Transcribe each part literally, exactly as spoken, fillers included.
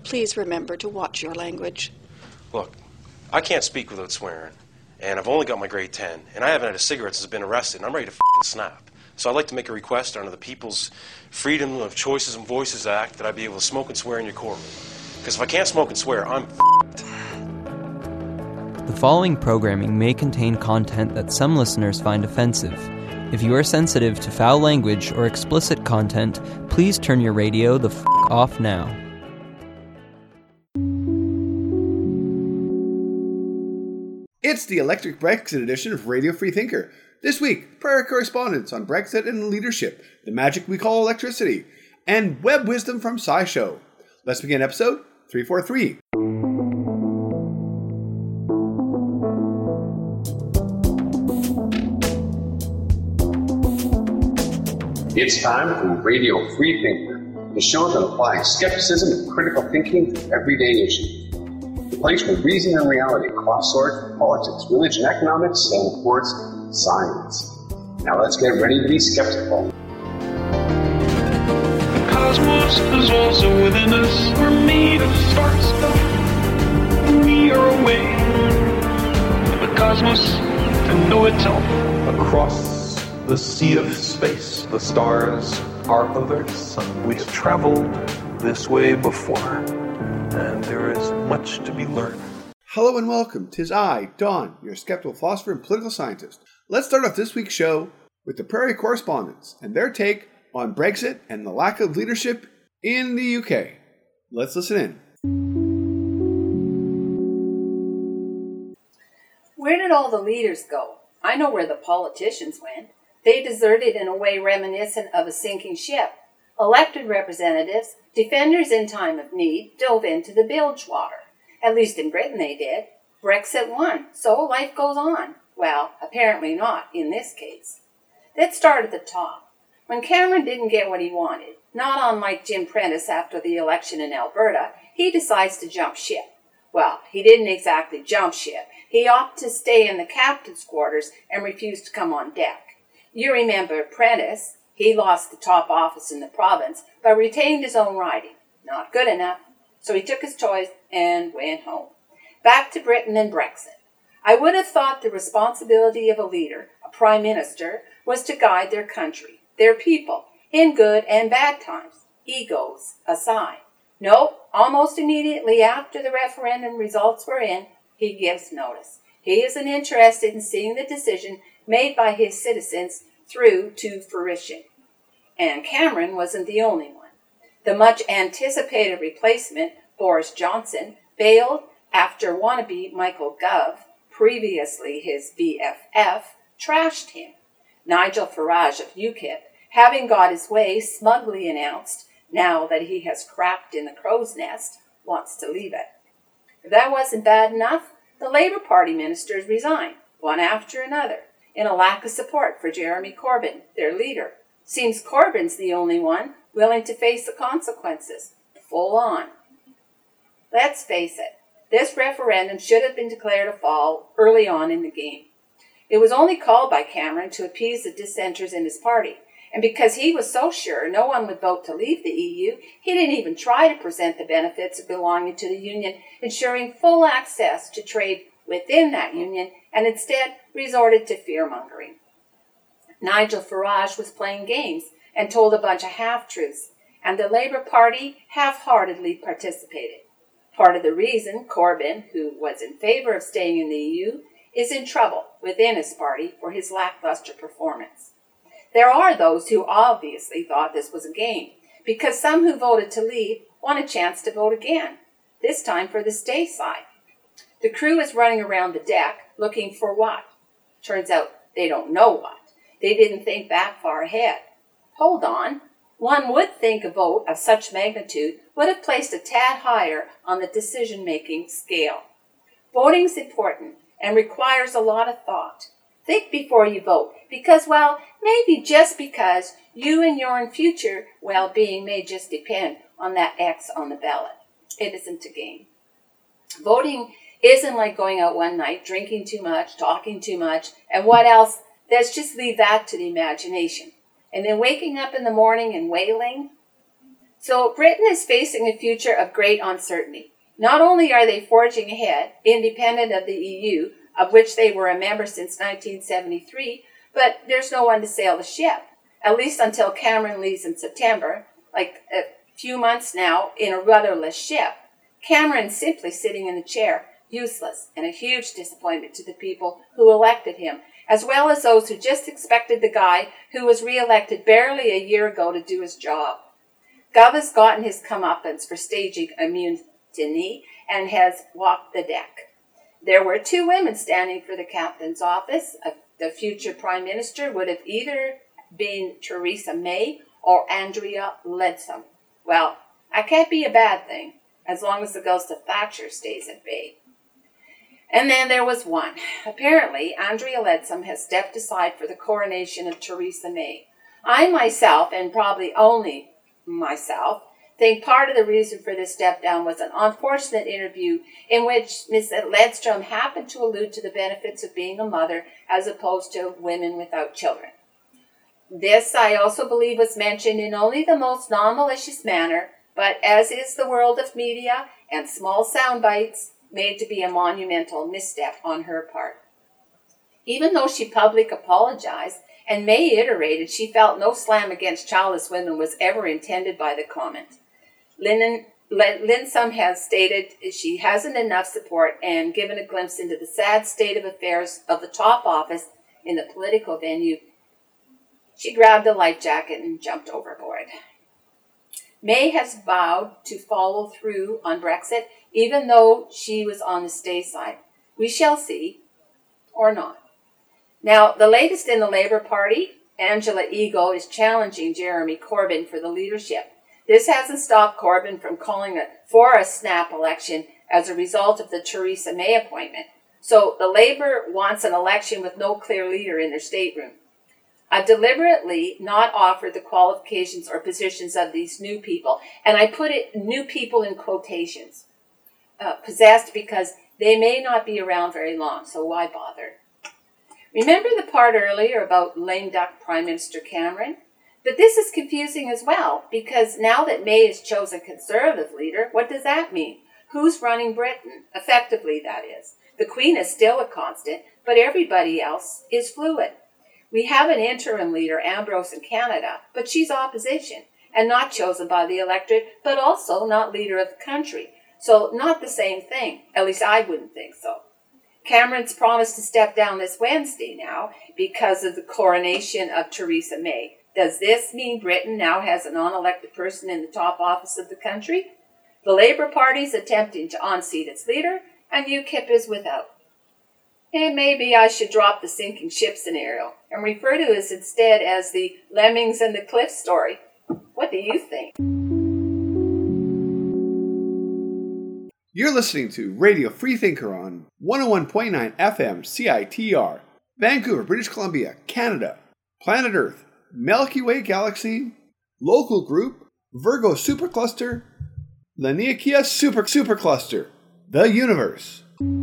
Please remember to watch your language. Look, I can't speak without swearing, and I've only got my grade ten, and I haven't had a cigarette since I've been arrested, and I'm ready to f***ing snap. So I'd like to make a request under the People's Freedom of Choices and Voices Act that I be able to smoke and swear in your courtroom. Because if I can't smoke and swear, I'm f***ed. The following programming may contain content that some listeners find offensive. If you are sensitive to foul language or explicit content, please turn your radio the f*** off now. It's the Electric Brexit edition of Radio Free Thinker. This week, prior correspondence on Brexit and leadership, the magic we call electricity, and web wisdom from SciShow. Let's begin episode three forty-three. It's time for Radio Free Thinker, the show that applies skepticism and critical thinking to everyday issues. The place where reason and reality cross swords with politics, religion, economics, and of course, science. Now let's get ready to be skeptical. The cosmos is also within us. We're made of stars. We are a way for the cosmos to know itself. Across the sea of space, the stars are others. We have traveled this way before, and there is much to be learned. Hello and welcome. 'Tis I, Don, your skeptical philosopher and political scientist. Let's start off this week's show with the Prairie Correspondents and their take on Brexit and the lack of leadership in the U K. Let's listen in. Where did all the leaders go? I know where the politicians went. They deserted in a way reminiscent of a sinking ship. Elected representatives, defenders in time of need, dove into the bilge water. At least in Britain they did. Brexit won, so life goes on. Well, apparently not in this case. Let's start at the top. When Cameron didn't get what he wanted, not unlike Jim Prentice after the election in Alberta, he decides to jump ship. Well, he didn't exactly jump ship. He opted to stay in the captain's quarters and refused to come on deck. You remember Prentice. He lost the top office in the province, but retained his own riding. Not good enough. So he took his choice and went home. Back to Britain and Brexit. I would have thought the responsibility of a leader, a prime minister, was to guide their country, their people, in good and bad times, egos aside. Nope, almost immediately after the referendum results were in, he gives notice. He isn't interested in seeing the decision made by his citizens through to fruition. And Cameron wasn't the only one. The much anticipated replacement, Boris Johnson, bailed after wannabe Michael Gove, previously his B F F, trashed him. Nigel Farage of UKIP, having got his way, smugly announced, now that he has crapped in the crow's nest, wants to leave it. If that wasn't bad enough, the Labour Party ministers resigned, one after another, in a lack of support for Jeremy Corbyn, their leader. Seems Corbyn's the only one willing to face the consequences, full on. Let's face it, this referendum should have been declared a fall early on in the game. It was only called by Cameron to appease the dissenters in his party, and because he was so sure no one would vote to leave the E U, he didn't even try to present the benefits of belonging to the Union, ensuring full access to trade within that Union, and instead resorted to fear-mongering. Nigel Farage was playing games and told a bunch of half-truths, and the Labour Party half-heartedly participated. Part of the reason Corbyn, who was in favour of staying in the E U, is in trouble within his party for his lackluster performance. There are those who obviously thought this was a game, because some who voted to leave want a chance to vote again, this time for the stay side. The crew is running around the deck looking for what? Turns out they don't know what. They didn't think that far ahead. Hold on. One would think a vote of such magnitude would have placed a tad higher on the decision-making scale. Voting's important and requires a lot of thought. Think before you vote, because, well, maybe just because you and your future well-being may just depend on that X on the ballot. It isn't a game. Voting isn't like going out one night, drinking too much, talking too much, and what else? Let's just leave that to the imagination. And then waking up in the morning and wailing. So Britain is facing a future of great uncertainty. Not only are they forging ahead, independent of the E U, of which they were a member since nineteen seventy-three, but there's no one to sail the ship, at least until Cameron leaves in September, like a few months now, in a rudderless ship. Cameron's simply sitting in the chair, useless, and a huge disappointment to the people who elected him, as well as those who just expected the guy who was re-elected barely a year ago to do his job. Gov has gotten his comeuppance for staging a mutiny and has walked the deck. There were two women standing for the captain's office. The future prime minister would have either been Theresa May or Andrea Leadsom. Well, that can't be a bad thing, as long as the ghost of Thatcher stays at bay. And then there was one. Apparently, Andrea Leadsom has stepped aside for the coronation of Theresa May. I myself, and probably only myself, think part of the reason for this step down was an unfortunate interview in which Miss Leadsom happened to allude to the benefits of being a mother as opposed to women without children. This, I also believe, was mentioned in only the most non-malicious manner, but as is the world of media and small sound bites, made to be a monumental misstep on her part. Even though she publicly apologized, and May iterated she felt no slam against childless women was ever intended by the comment. Lynn, Leadsom has stated she hasn't enough support and given a glimpse into the sad state of affairs of the top office in the political venue. She grabbed a life jacket and jumped overboard. May has vowed to follow through on Brexit, even though she was on the stay side. We shall see, or not. Now, the latest in the Labour Party, Angela Eagle, is challenging Jeremy Corbyn for the leadership. This hasn't stopped Corbyn from calling it for a snap election as a result of the Theresa May appointment. So the Labour wants an election with no clear leader in their stateroom. I've deliberately not offered the qualifications or positions of these new people, and I put it new people in quotations, uh, possessed because they may not be around very long, so why bother? Remember the part earlier about lame duck Prime Minister Cameron? But this is confusing as well, because now that May is chosen Conservative leader, what does that mean? Who's running Britain? Effectively, that is. The Queen is still a constant, but everybody else is fluid. We have an interim leader, Ambrose, in Canada, but she's opposition, and not chosen by the electorate, but also not leader of the country. So not the same thing. At least I wouldn't think so. Cameron's promised to step down this Wednesday now because of the coronation of Theresa May. Does this mean Britain now has a non-elected person in the top office of the country? The Labour Party's attempting to unseat its leader, and UKIP is without. And maybe I should drop the sinking ship scenario and refer to it instead as the Lemmings and the Cliff story. What do you think? You're listening to Radio Freethinker on one oh one point nine F M C I T R, Vancouver, British Columbia, Canada, Planet Earth, Milky Way Galaxy, Local Group, Virgo Supercluster, Laniakea Super Supercluster, the Universe.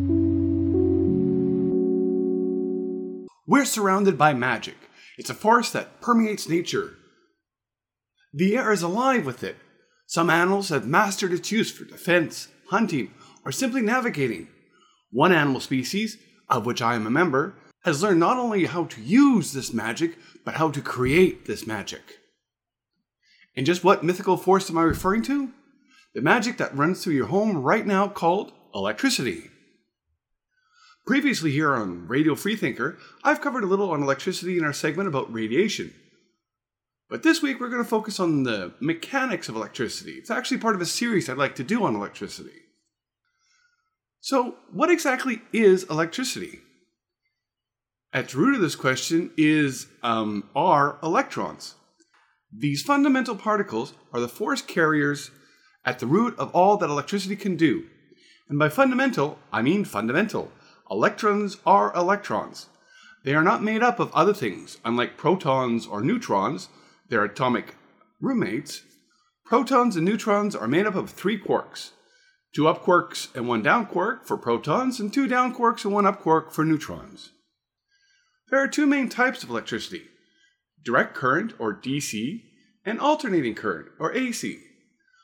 We're surrounded by magic. It's a force that permeates nature. The air is alive with it. Some animals have mastered its use for defense, hunting, or simply navigating. One animal species, of which I am a member, has learned not only how to use this magic, but how to create this magic. And just what mythical force am I referring to? The magic that runs through your home right now called electricity. Previously here on Radio Freethinker, I've covered a little on electricity in our segment about radiation. But this week we're going to focus on the mechanics of electricity. It's actually part of a series I'd like to do on electricity. So, what exactly is electricity? At the root of this question is, um, are electrons. These fundamental particles are the force carriers at the root of all that electricity can do. And by fundamental, I mean fundamental. Electrons are electrons. They are not made up of other things. Unlike protons or neutrons, their atomic roommates, protons and neutrons are made up of three quarks. Two up quarks and one down quark for protons, and two down quarks and one up quark for neutrons. There are two main types of electricity: direct current, or D C, and alternating current, or A C.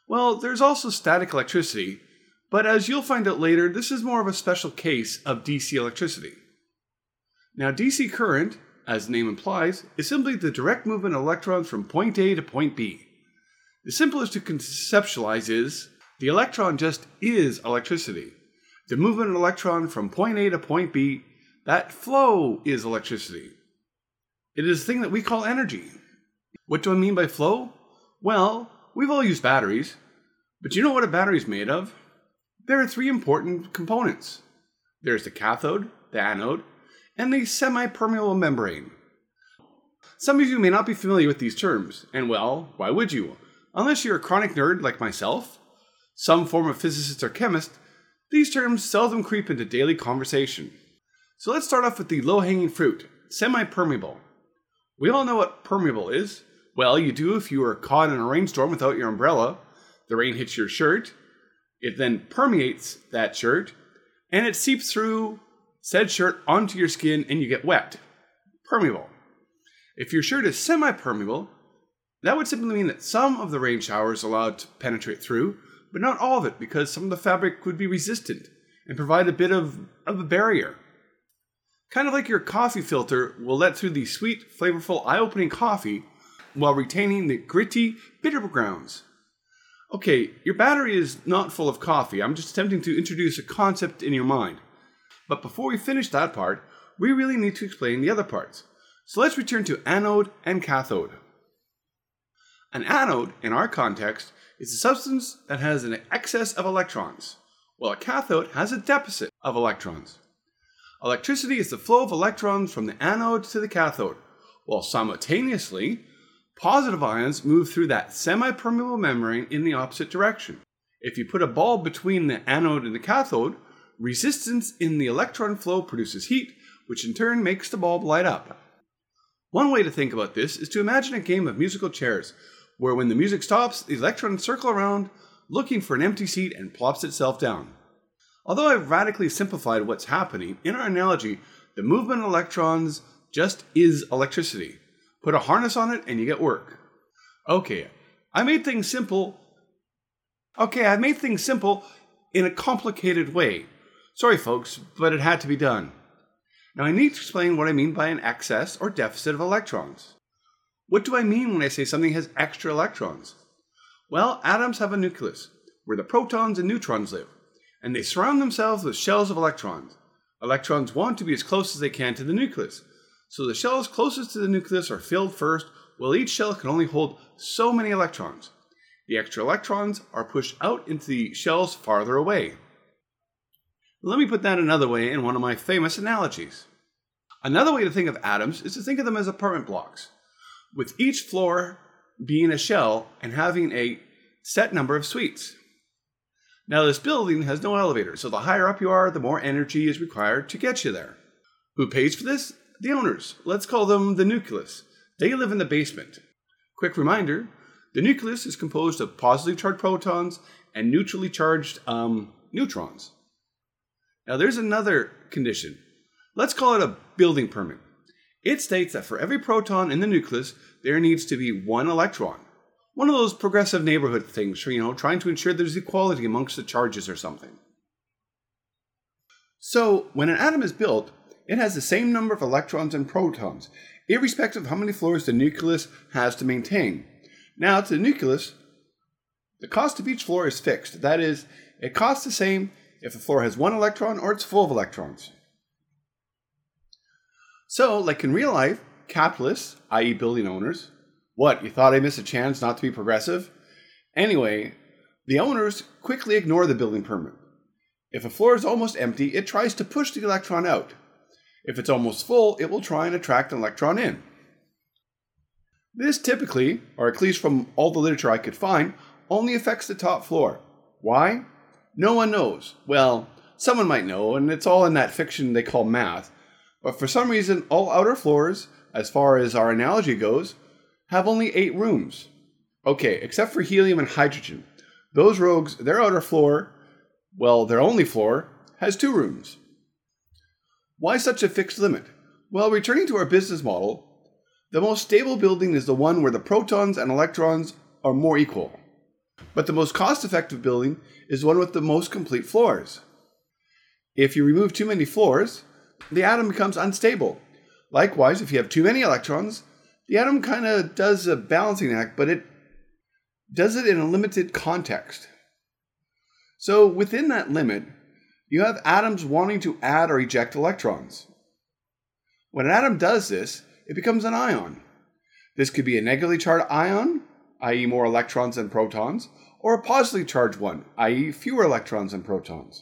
Well, there's also static electricity, but as you'll find out later, this is more of a special case of D C electricity. Now, D C current, as the name implies, is simply the direct movement of electrons from point A to point B. The simplest to conceptualize is, the electron just is electricity. The movement of an electron from point A to point B, that flow is electricity. It is a thing that we call energy. What do I mean by flow? Well, we've all used batteries, but you know what a battery is made of? There are three important components. There's the cathode, the anode, and the semi-permeable membrane. Some of you may not be familiar with these terms, and well, why would you? Unless you're a chronic nerd like myself, some form of physicist or chemist, these terms seldom creep into daily conversation. So let's start off with the low-hanging fruit, semi-permeable. We all know what permeable is. Well, you do if you are caught in a rainstorm without your umbrella. The rain hits your shirt. It then permeates that shirt, and it seeps through said shirt onto your skin, and you get wet. Permeable. If your shirt is semi-permeable, that would simply mean that some of the rain shower is allowed to penetrate through, but not all of it, because some of the fabric would be resistant and provide a bit of, of a barrier. Kind of like your coffee filter will let through the sweet, flavorful, eye-opening coffee while retaining the gritty, bitter grounds. Okay, your battery is not full of coffee. I'm just attempting to introduce a concept in your mind. But before we finish that part, we really need to explain the other parts. So let's return to anode and cathode. An anode, in our context, is a substance that has an excess of electrons, while a cathode has a deficit of electrons. Electricity is the flow of electrons from the anode to the cathode, while simultaneously, positive ions move through that semi-permeable membrane in the opposite direction. If you put a bulb between the anode and the cathode, resistance in the electron flow produces heat, which in turn makes the bulb light up. One way to think about this is to imagine a game of musical chairs, where when the music stops, the electrons circle around, looking for an empty seat and plops itself down. Although I've radically simplified what's happening, in our analogy, the movement of electrons just is electricity. Put a harness on it and you get work. Okay, I made things simple. Okay, I made things simple in a complicated way. Sorry folks, but it had to be done. Now I need to explain what I mean by an excess or deficit of electrons. What do I mean when I say something has extra electrons? Well, atoms have a nucleus, where the protons and neutrons live, and they surround themselves with shells of electrons. Electrons want to be as close as they can to the nucleus, so the shells closest to the nucleus are filled first, while each shell can only hold so many electrons. The extra electrons are pushed out into the shells farther away. Let me put that another way in one of my famous analogies. Another way to think of atoms is to think of them as apartment blocks, with each floor being a shell and having a set number of suites. Now this building has no elevator, so the higher up you are, the more energy is required to get you there. Who pays for this? The owners. Let's call them the nucleus. They live in the basement. Quick reminder, the nucleus is composed of positively charged protons and neutrally charged um, neutrons. Now there's another condition. Let's call it a building permit. It states that for every proton in the nucleus, there needs to be one electron. One of those progressive neighborhood things, you know, trying to ensure there's equality amongst the charges or something. So, when an atom is built, it has the same number of electrons and protons, irrespective of how many floors the nucleus has to maintain. Now, to the nucleus, the cost of each floor is fixed. That is, it costs the same if the floor has one electron or it's full of electrons. So, like in real life, capitalists, that is building owners, what, you thought I missed a chance not to be progressive? Anyway, the owners quickly ignore the building permit. If a floor is almost empty, it tries to push the electron out. If it's almost full, it will try and attract an electron in. This typically, or at least from all the literature I could find, only affects the top floor. Why? No one knows. Well, someone might know, and it's all in that fiction they call math. But for some reason, all outer floors, as far as our analogy goes, have only eight rooms. Okay, except for helium and hydrogen. Those rogues, their outer floor, well, their only floor, has two rooms. Why such a fixed limit? Well, returning to our business model, the most stable building is the one where the protons and electrons are more equal. But the most cost-effective building is the one with the most complete floors. If you remove too many floors, the atom becomes unstable. Likewise, if you have too many electrons, the atom kind of does a balancing act, but it does it in a limited context. So within that limit, you have atoms wanting to add or eject electrons. When an atom does this, it becomes an ion. This could be a negatively charged ion, that is more electrons than protons, or a positively charged one, that is fewer electrons than protons.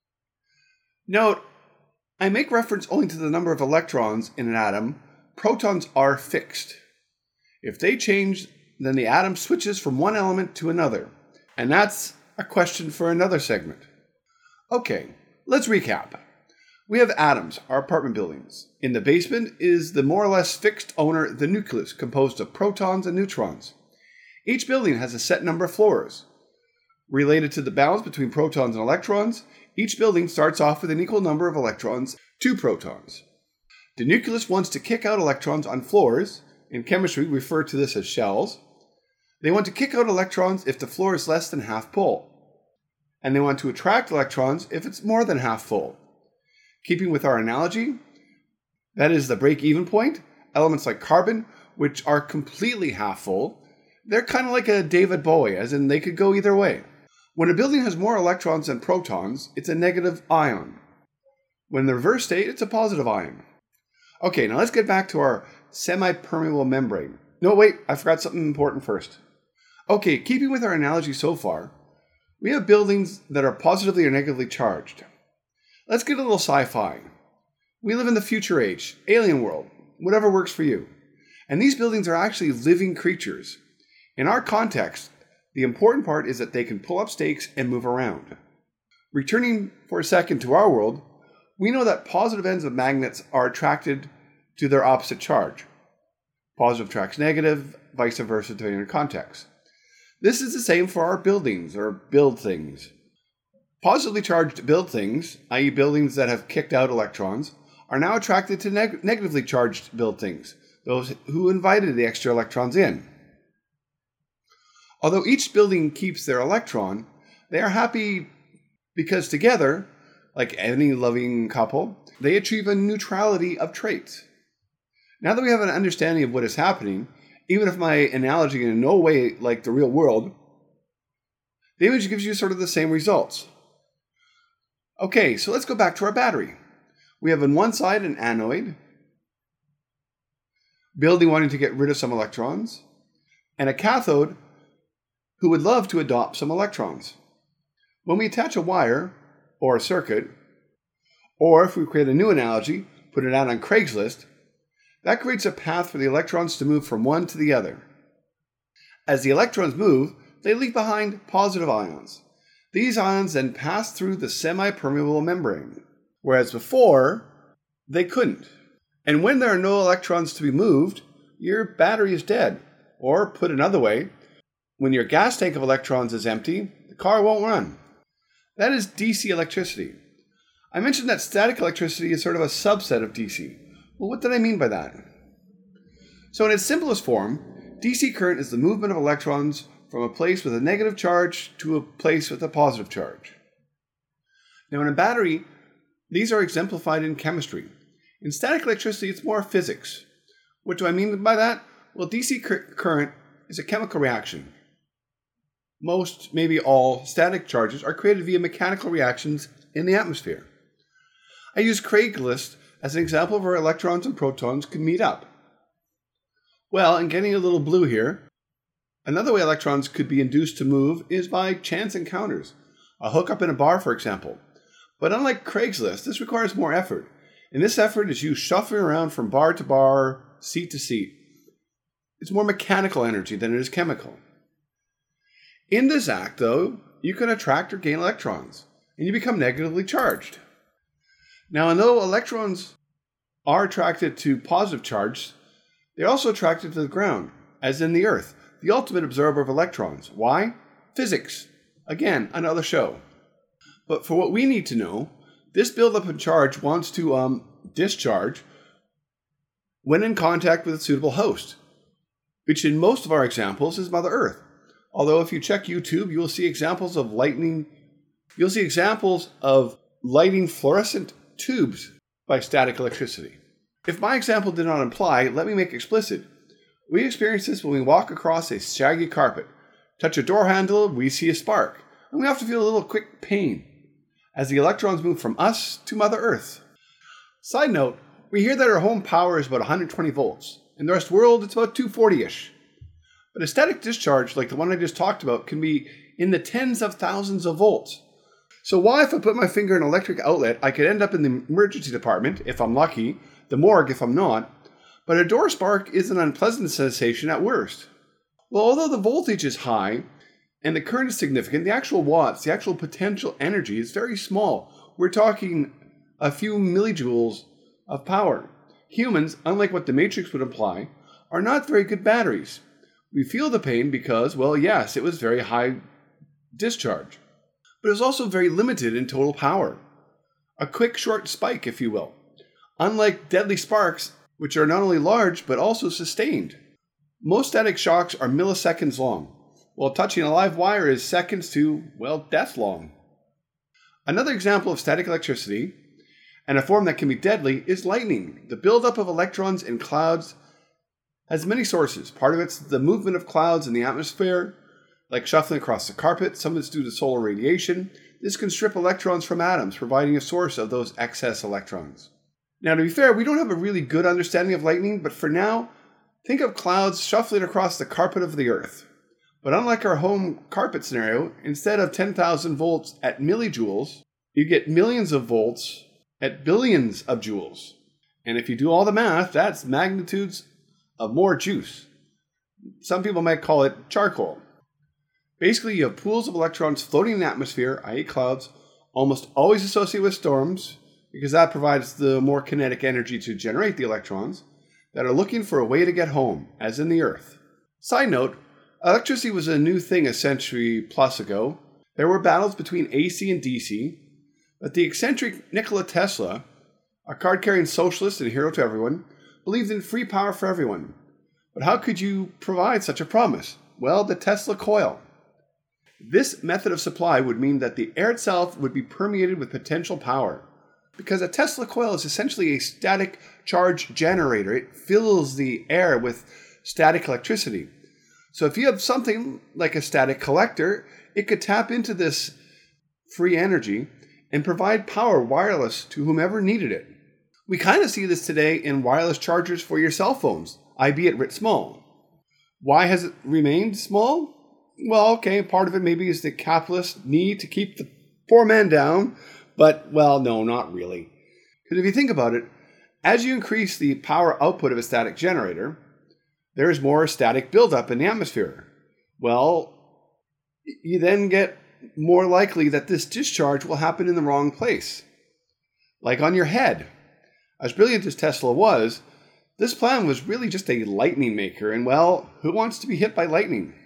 Note, I make reference only to the number of electrons in an atom. Protons are fixed. If they change, then the atom switches from one element to another. And that's a question for another segment. Okay, let's recap. We have atoms, our apartment buildings. In the basement is the more or less fixed owner, the nucleus, composed of protons and neutrons. Each building has a set number of floors. Related to the balance between protons and electrons, each building starts off with an equal number of electrons to protons. The nucleus wants to kick out electrons on floors. In chemistry, we refer to this as shells. They want to kick out electrons if the floor is less than half full. And they want to attract electrons if it's more than half full. Keeping with our analogy, that is the break-even point, elements like carbon, which are completely half full, they're kind of like a David Bowie, as in they could go either way. When a building has more electrons than protons, it's a negative ion. When in the reverse state, it's a positive ion. Okay, now let's get back to our semi-permeable membrane. No, wait, I forgot something important first. Okay, keeping with our analogy so far, we have buildings that are positively or negatively charged. Let's get a little sci-fi. We live in the future age, alien world, whatever works for you. And these buildings are actually living creatures. In our context, the important part is that they can pull up stakes and move around. Returning for a second to our world, we know that positive ends of magnets are attracted to their opposite charge. Positive attracts negative, vice versa depending on context. This is the same for our buildings or build things. Positively charged build things, that is buildings that have kicked out electrons, are now attracted to neg- negatively charged build things, those who invited the extra electrons in. Although each building keeps their electron, they are happy because together, like any loving couple, they achieve a neutrality of traits. Now that we have an understanding of what is happening, even if my analogy is in no way like the real world, the image gives you sort of the same results. Okay, so let's go back to our battery. We have on one side an anode, building wanting to get rid of some electrons, and a cathode who would love to adopt some electrons. When we attach a wire, or a circuit, or if we create a new analogy, put it out on Craigslist, that creates a path for the electrons to move from one to the other. As the electrons move, they leave behind positive ions. These ions then pass through the semi-permeable membrane, whereas before, they couldn't. And when there are no electrons to be moved, your battery is dead. Or, put another way, when your gas tank of electrons is empty, the car won't run. That is D C electricity. I mentioned that static electricity is sort of a subset of D C. Well, what did I mean by that? So in its simplest form, D C current is the movement of electrons from a place with a negative charge to a place with a positive charge. Now in a battery, these are exemplified in chemistry. In static electricity, it's more physics. What do I mean by that? Well, D C cur- current is a chemical reaction. Most, maybe all, static charges are created via mechanical reactions in the atmosphere. I use Craigslist as an example of where electrons and protons can meet up. Well, and getting a little blue here, another way electrons could be induced to move is by chance encounters. A hookup in a bar, for example. But unlike Craigslist, this requires more effort. And this effort is you shuffling around from bar to bar, seat to seat. It's more mechanical energy than it is chemical. In this act, though, you can attract or gain electrons, and you become negatively charged. Now, although electrons are attracted to positive charge, they're also attracted to the ground, as in the Earth, the ultimate absorber of electrons. Why? Physics. Again, another show. But for what we need to know, this buildup in charge wants to um, discharge when in contact with a suitable host, which in most of our examples is Mother Earth. Although if you check YouTube, you will see examples of lightning, you'll see examples of lighting fluorescent tubes by static electricity. If my example did not imply, let me make explicit. We experience this when we walk across a shaggy carpet, touch a door handle, we see a spark, and we often feel a little quick pain as the electrons move from us to Mother Earth. Side note, we hear that our home power is about one hundred twenty volts. In the rest of the world, it's about two forty-ish. But a static discharge like the one I just talked about can be in the tens of thousands of volts. So why, if I put my finger in an electric outlet, I could end up in the emergency department, if I'm lucky, the morgue if I'm not, but a door spark is an unpleasant sensation at worst. Well, although the voltage is high and the current is significant, the actual watts, the actual potential energy is very small. We're talking a few millijoules of power. Humans, unlike what the Matrix would imply, are not very good batteries. We feel the pain because, well, yes, it was very high discharge, but it was also very limited in total power. A quick, short spike, if you will. Unlike deadly sparks, which are not only large, but also sustained. Most static shocks are milliseconds long, while touching a live wire is seconds to, well, death long. Another example of static electricity, and a form that can be deadly, is lightning. The buildup of electrons in clouds has many sources. Part of it's the movement of clouds in the atmosphere, like shuffling across the carpet. Some of it's due to solar radiation. This can strip electrons from atoms, providing a source of those excess electrons. Now, to be fair, we don't have a really good understanding of lightning, but for now, think of clouds shuffling across the carpet of the Earth. But unlike our home carpet scenario, instead of ten thousand volts at millijoules, you get millions of volts at billions of joules. And if you do all the math, that's magnitudes of more juice. Some people might call it charcoal. Basically, you have pools of electrons floating in the atmosphere, that is clouds, almost always associated with storms, because that provides the more kinetic energy to generate the electrons, that are looking for a way to get home, as in the Earth. Side note, electricity was a new thing a century plus ago. There were battles between A C and D C, but the eccentric Nikola Tesla, a card-carrying socialist and hero to everyone, believed in free power for everyone. But how could you provide such a promise? Well, the Tesla coil. This method of supply would mean that the air itself would be permeated with potential power. Because a Tesla coil is essentially a static charge generator. It fills the air with static electricity. So if you have something like a static collector, it could tap into this free energy and provide power wireless to whomever needed it. We kind of see this today in wireless chargers for your cell phones, albeit writ small. Why has it remained small? Well, okay, part of it maybe is the capitalist need to keep the poor man down, but, well, no, not really. Because if you think about it, as you increase the power output of a static generator, there is more static buildup in the atmosphere. Well, you then get more likely that this discharge will happen in the wrong place. Like on your head. As brilliant as Tesla was, this plan was really just a lightning maker, and well, who wants to be hit by lightning?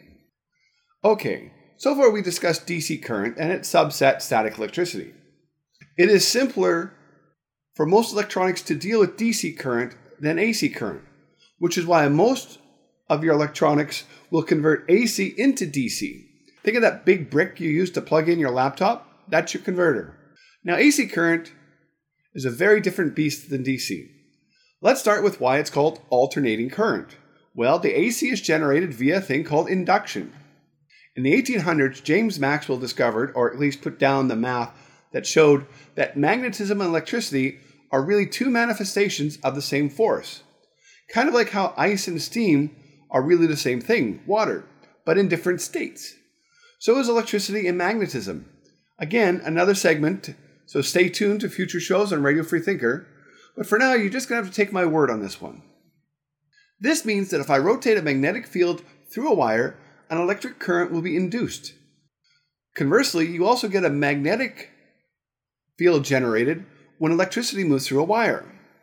Okay, so far we discussed D C current and its subset static electricity. It is simpler for most electronics to deal with D C current than A C current, which is why most of your electronics will convert A C into D C. Think of that big brick you use to plug in your laptop? That's your converter. Now, A C current is a very different beast than D C. Let's start with why it's called alternating current. Well, the A C is generated via a thing called induction. In the eighteen hundreds, James Maxwell discovered, or at least put down the math that showed that magnetism and electricity are really two manifestations of the same force. Kind of like how ice and steam are really the same thing, water, but in different states. So is electricity and magnetism. Again, another segment, so stay tuned to future shows on Radio Free Thinker. But for now, you're just going to have to take my word on this one. This means that if I rotate a magnetic field through a wire, an electric current will be induced. Conversely, you also get a magnetic field generated when electricity moves through a wire.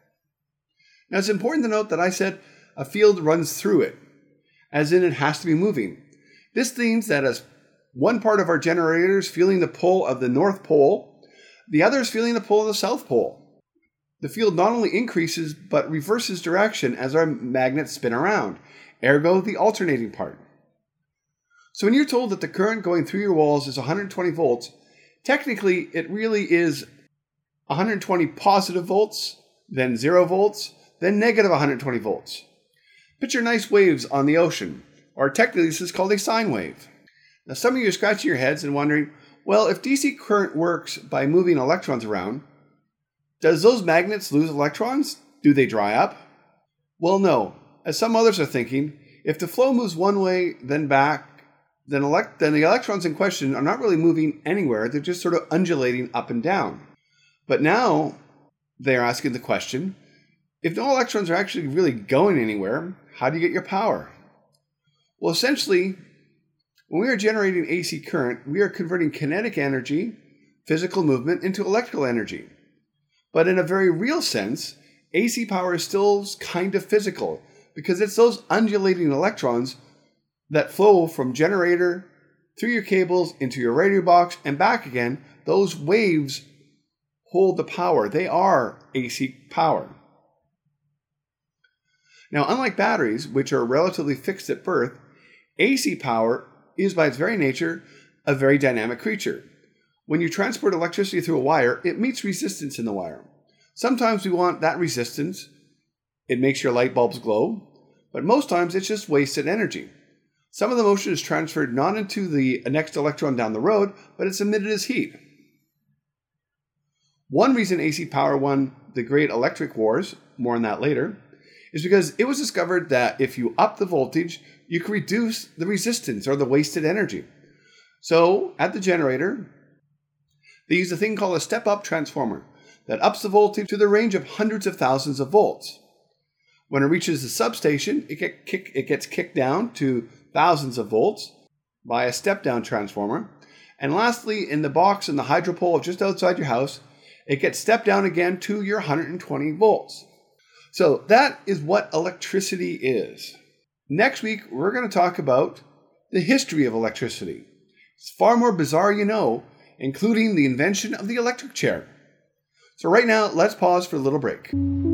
Now, it's important to note that I said a field runs through it, as in it has to be moving. This means that as one part of our generator is feeling the pull of the North Pole, the other is feeling the pull of the South Pole. The field not only increases, but reverses direction as our magnets spin around, ergo the alternating part. So when you're told that the current going through your walls is one hundred twenty volts, technically it really is one hundred twenty positive volts, then zero volts, then negative one hundred twenty volts. Picture nice waves on the ocean, or technically this is called a sine wave. Now some of you are scratching your heads and wondering, well, if D C current works by moving electrons around, does those magnets lose electrons? Do they dry up? Well, no. As some others are thinking, if the flow moves one way, then back, then, elect- then the electrons in question are not really moving anywhere, they're just sort of undulating up and down. But now they're asking the question, if no electrons are actually really going anywhere, how do you get your power? Well, essentially, when we are generating A C current, we are converting kinetic energy, physical movement, into electrical energy. But in a very real sense, A C power is still kind of physical, because it's those undulating electrons that flow from generator through your cables into your radio box and back again. Those waves hold the power. They are A C power. Now, unlike batteries, which are relatively fixed at birth, A C power is by its very nature a very dynamic creature. When you transport electricity through a wire, it meets resistance in the wire. Sometimes we want that resistance. It makes your light bulbs glow, but most times it's just wasted energy. Some of the motion is transferred not into the next electron down the road, but it's emitted as heat. One reason A C power won the great electric wars, more on that later, is because it was discovered that if you up the voltage, you can reduce the resistance or the wasted energy. So, at the generator, they use a thing called a step-up transformer that ups the voltage to the range of hundreds of thousands of volts. When it reaches the substation, it, get kick, it gets kicked down to thousands of volts by a step-down transformer. And lastly, in the box in the hydro pole just outside your house, it gets stepped down again to your one hundred twenty volts. So that is what electricity is. Next week, we're going to talk about the history of electricity. It's far more bizarre, you know, including the invention of the electric chair. So right now, let's pause for a little break.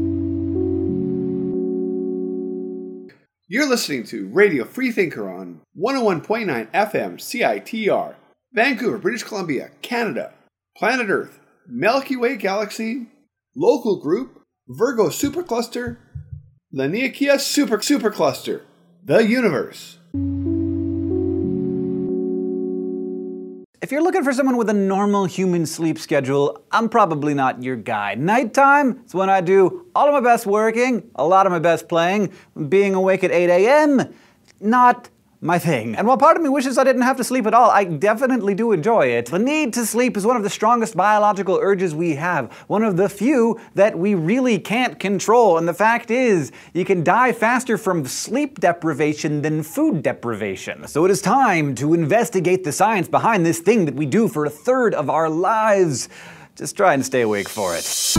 You're listening to Radio Freethinker on one oh one point nine F M C I T R, Vancouver, British Columbia, Canada, Planet Earth, Milky Way Galaxy, Local Group, Virgo Supercluster, Laniakea Super Supercluster, the Universe. If you're looking for someone with a normal human sleep schedule, I'm probably not your guy. Nighttime is when I do all of my best working, a lot of my best playing. Being awake at eight a.m., not my thing. And while part of me wishes I didn't have to sleep at all, I definitely do enjoy it. The need to sleep is one of the strongest biological urges we have, one of the few that we really can't control. And the fact is, you can die faster from sleep deprivation than food deprivation. So it is time to investigate the science behind this thing that we do for a third of our lives. Just try and stay awake for it.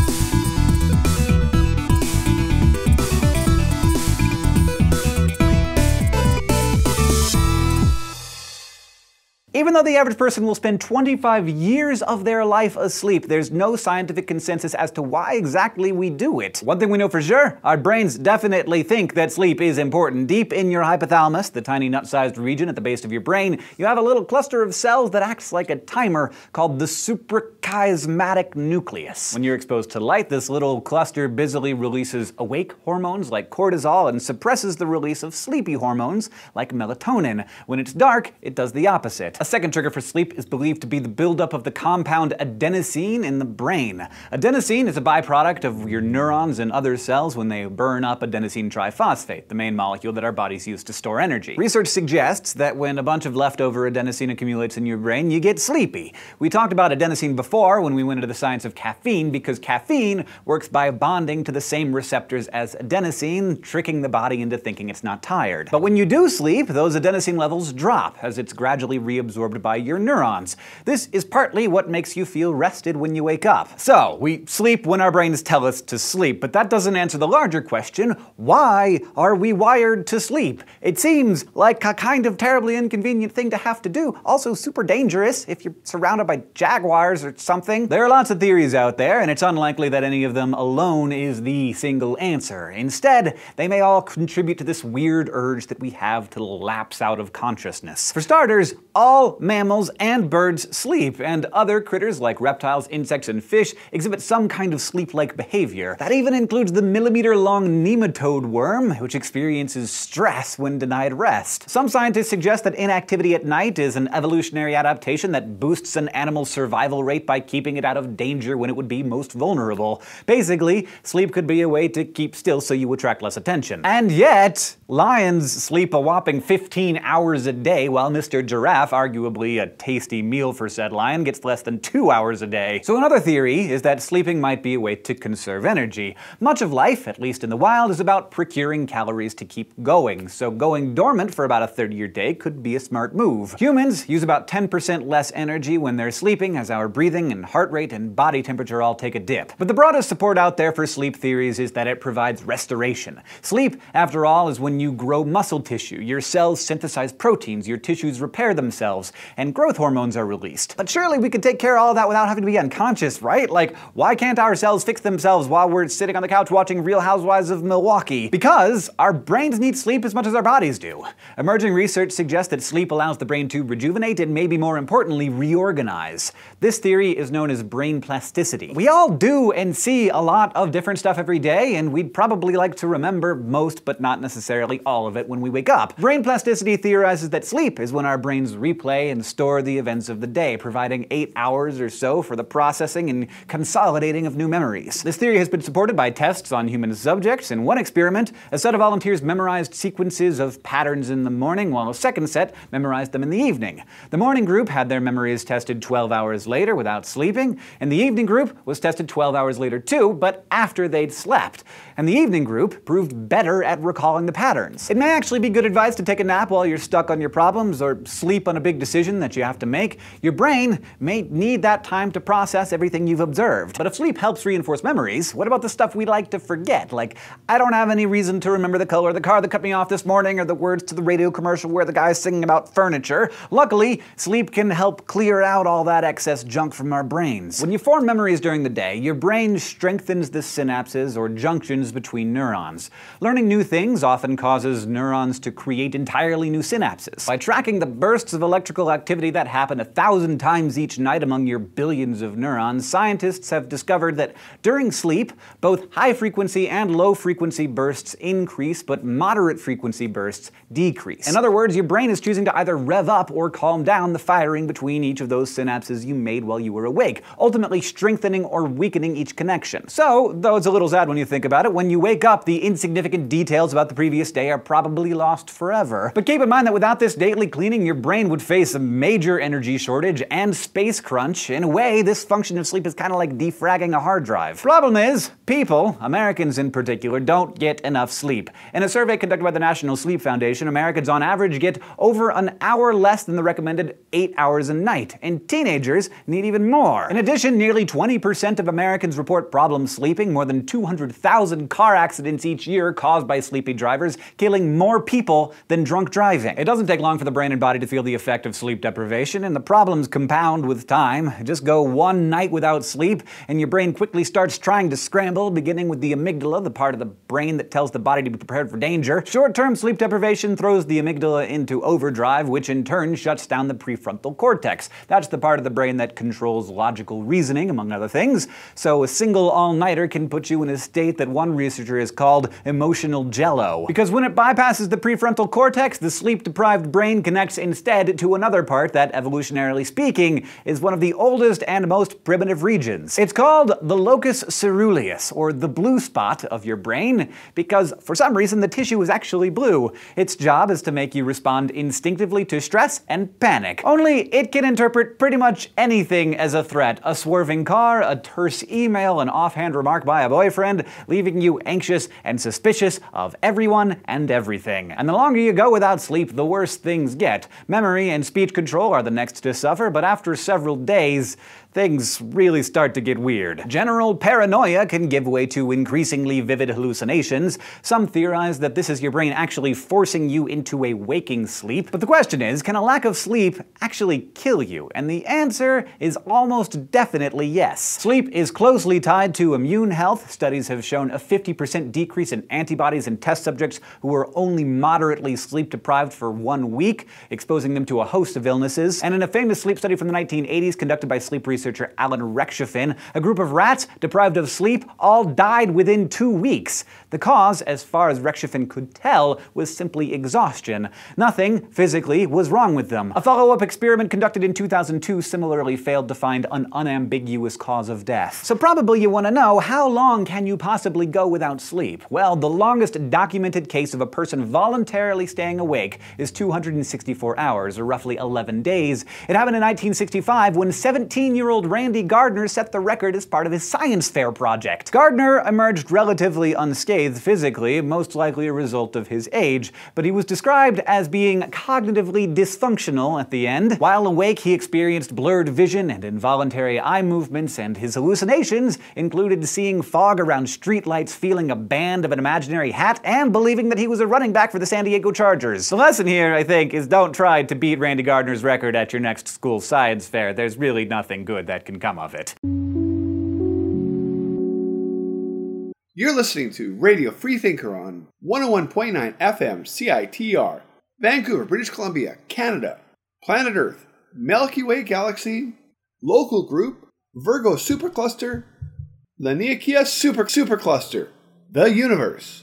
Even though the average person will spend twenty-five years of their life asleep, there's no scientific consensus as to why exactly we do it. One thing we know for sure, our brains definitely think that sleep is important. Deep in your hypothalamus, the tiny nut-sized region at the base of your brain, you have a little cluster of cells that acts like a timer called the suprachiasmatic nucleus. When you're exposed to light, this little cluster busily releases awake hormones like cortisol and suppresses the release of sleepy hormones like melatonin. When it's dark, it does the opposite. A second trigger for sleep is believed to be the buildup of the compound adenosine in the brain. Adenosine is a byproduct of your neurons and other cells when they burn up adenosine triphosphate, the main molecule that our bodies use to store energy. Research suggests that when a bunch of leftover adenosine accumulates in your brain, you get sleepy. We talked about adenosine before when we went into the science of caffeine, because caffeine works by bonding to the same receptors as adenosine, tricking the body into thinking it's not tired. But when you do sleep, those adenosine levels drop as it's gradually reabsorbed absorbed by your neurons. This is partly what makes you feel rested when you wake up. So, we sleep when our brains tell us to sleep, but that doesn't answer the larger question, why are we wired to sleep? It seems like a kind of terribly inconvenient thing to have to do, also super dangerous if you're surrounded by jaguars or something. something? There are lots of theories out there, and it's unlikely that any of them alone is the single answer. Instead, they may all contribute to this weird urge that we have to lapse out of consciousness. For starters, all mammals and birds sleep, and other critters like reptiles, insects, and fish exhibit some kind of sleep-like behavior. That even includes the millimeter-long nematode worm, which experiences stress when denied rest. Some scientists suggest that inactivity at night is an evolutionary adaptation that boosts an animal's survival rate by keeping it out of danger when it would be most vulnerable. Basically, sleep could be a way to keep still so you attract less attention. And yet, lions sleep a whopping fifteen hours a day, while Mister Giraffe, arguably a tasty meal for said lion, gets less than two hours a day. So another theory is that sleeping might be a way to conserve energy. Much of life, at least in the wild, is about procuring calories to keep going, so going dormant for about a third of your day could be a smart move. Humans use about ten percent less energy when they're sleeping, as our breathing and heart rate and body temperature all take a dip. But the broadest support out there for sleep theories is that it provides restoration. Sleep, after all, is when you grow muscle tissue, your cells synthesize proteins, your tissues repair themselves, and growth hormones are released. But surely we could take care of all that without having to be unconscious, right? Like, why can't our cells fix themselves while we're sitting on the couch watching Real Housewives of Milwaukee? Because our brains need sleep as much as our bodies do. Emerging research suggests that sleep allows the brain to rejuvenate and, maybe more importantly, reorganize. This theory is known as brain plasticity. We all do and see a lot of different stuff every day, and we'd probably like to remember most, but not necessarily all of it when we wake up. Brain plasticity theorizes that sleep is when our brains replay and store the events of the day, providing eight hours or so for the processing and consolidating of new memories. This theory has been supported by tests on human subjects. In one experiment, a set of volunteers memorized sequences of patterns in the morning, while a second set memorized them in the evening. The morning group had their memories tested twelve hours later without sleeping, and the evening group was tested twelve hours later too, but after they'd slept. And the evening group proved better at recalling the patterns. It may actually be good advice to take a nap while you're stuck on your problems, or sleep on a big decision that you have to make. Your brain may need that time to process everything you've observed. But if sleep helps reinforce memories, what about the stuff we like to forget? Like, I don't have any reason to remember the color of the car that cut me off this morning, or the words to the radio commercial where the guy's singing about furniture. Luckily, sleep can help clear out all that excess junk from our brains. When you form memories during the day, your brain strengthens the synapses or junctions between neurons. Learning new things often causes neurons to create entirely new synapses. By tracking the bursts of electrical activity that happen a thousand times each night among your billions of neurons, scientists have discovered that during sleep, both high-frequency and low-frequency bursts increase, but moderate-frequency bursts decrease. In other words, your brain is choosing to either rev up or calm down the firing between each of those synapses you made while you were awake, ultimately strengthening or weakening each connection. So, though it's a little sad when you think about it, when you wake up, the insignificant details about the previous day are probably lost forever. But keep in mind that without this daily cleaning, your brain would face a major energy shortage and space crunch. In a way, this function of sleep is kind of like defragging a hard drive. Problem is, people, Americans in particular, don't get enough sleep. In a survey conducted by the National Sleep Foundation, Americans on average get over an hour less than the recommended eight hours a night, and teenagers need even more. In addition, nearly twenty percent of Americans report problems sleeping, more than two hundred thousand car accidents each year caused by sleepy drivers, killing more people than drunk driving. It doesn't take long for the brain and body to feel the effect of sleep deprivation, and the problems compound with time. Just go one night without sleep, and your brain quickly starts trying to scramble, beginning with the amygdala, the part of the brain that tells the body to be prepared for danger. Short-term sleep deprivation throws the amygdala into overdrive, which in turn shuts down the prefrontal cortex. That's the part of the brain that controls logical reasoning, among other things. So a single all-nighter can put you in a state that one researcher has called emotional jello. Because when it bypasses the prefrontal cortex, the sleep-deprived brain connects instead to another part that, evolutionarily speaking, is one of the oldest and most primitive regions. It's called the locus ceruleus, or the blue spot of your brain, because for some reason the tissue is actually blue. Its job is to make you respond instinctively to stress and panic. Only it can interpret pretty much anything as a threat. A swerving car, a terse email, an offhand remark by a boyfriend, leaving you anxious and suspicious of everyone and everything. And the longer you go without sleep, the worse things get. Memory and speech control are the next to suffer, but after several days, things really start to get weird. General paranoia can give way to increasingly vivid hallucinations. Some theorize that this is your brain actually forcing you into a waking sleep. But the question is, can a lack of sleep actually kill you? And the answer is almost definitely yes. Sleep is closely tied to immune health. Studies have shown a fifty percent decrease in antibodies in test subjects who were only moderately sleep deprived for one week, exposing them to a host of illnesses. And in a famous sleep study from the nineteen eighties conducted by sleep researcher Alan Rechtschaffen, a group of rats deprived of sleep all died within two weeks. The cause, as far as Rechtschaffen could tell, was simply exhaustion. Nothing, physically, was wrong with them. A follow-up experiment conducted in two thousand two similarly failed to find an unambiguous cause of death. So probably you want to know, how long can you possibly go without sleep? Well, the longest documented case of a person voluntarily staying awake is two hundred sixty-four hours, or roughly eleven days. It happened in nineteen sixty-five when seventeen-year-old Randy Gardner set the record as part of his science fair project. Gardner emerged relatively unscathed physically, most likely a result of his age, but he was described as being cognitively dysfunctional at the end. While awake, he experienced blurred vision and involuntary eye movements, and his hallucinations included seeing fog around streetlights, feeling a band of an imaginary hat, and believing that he was a running back for the San Diego Chargers. The lesson here, I think, is don't try to beat Randy Gardner's record at your next school science fair. There's really nothing good that can come of it. You're listening to Radio Freethinker on one oh one point nine F M C I T R, Vancouver, British Columbia, Canada. Planet Earth, Milky Way Galaxy, Local Group, Virgo Supercluster, Laniakea Super Supercluster, the Universe.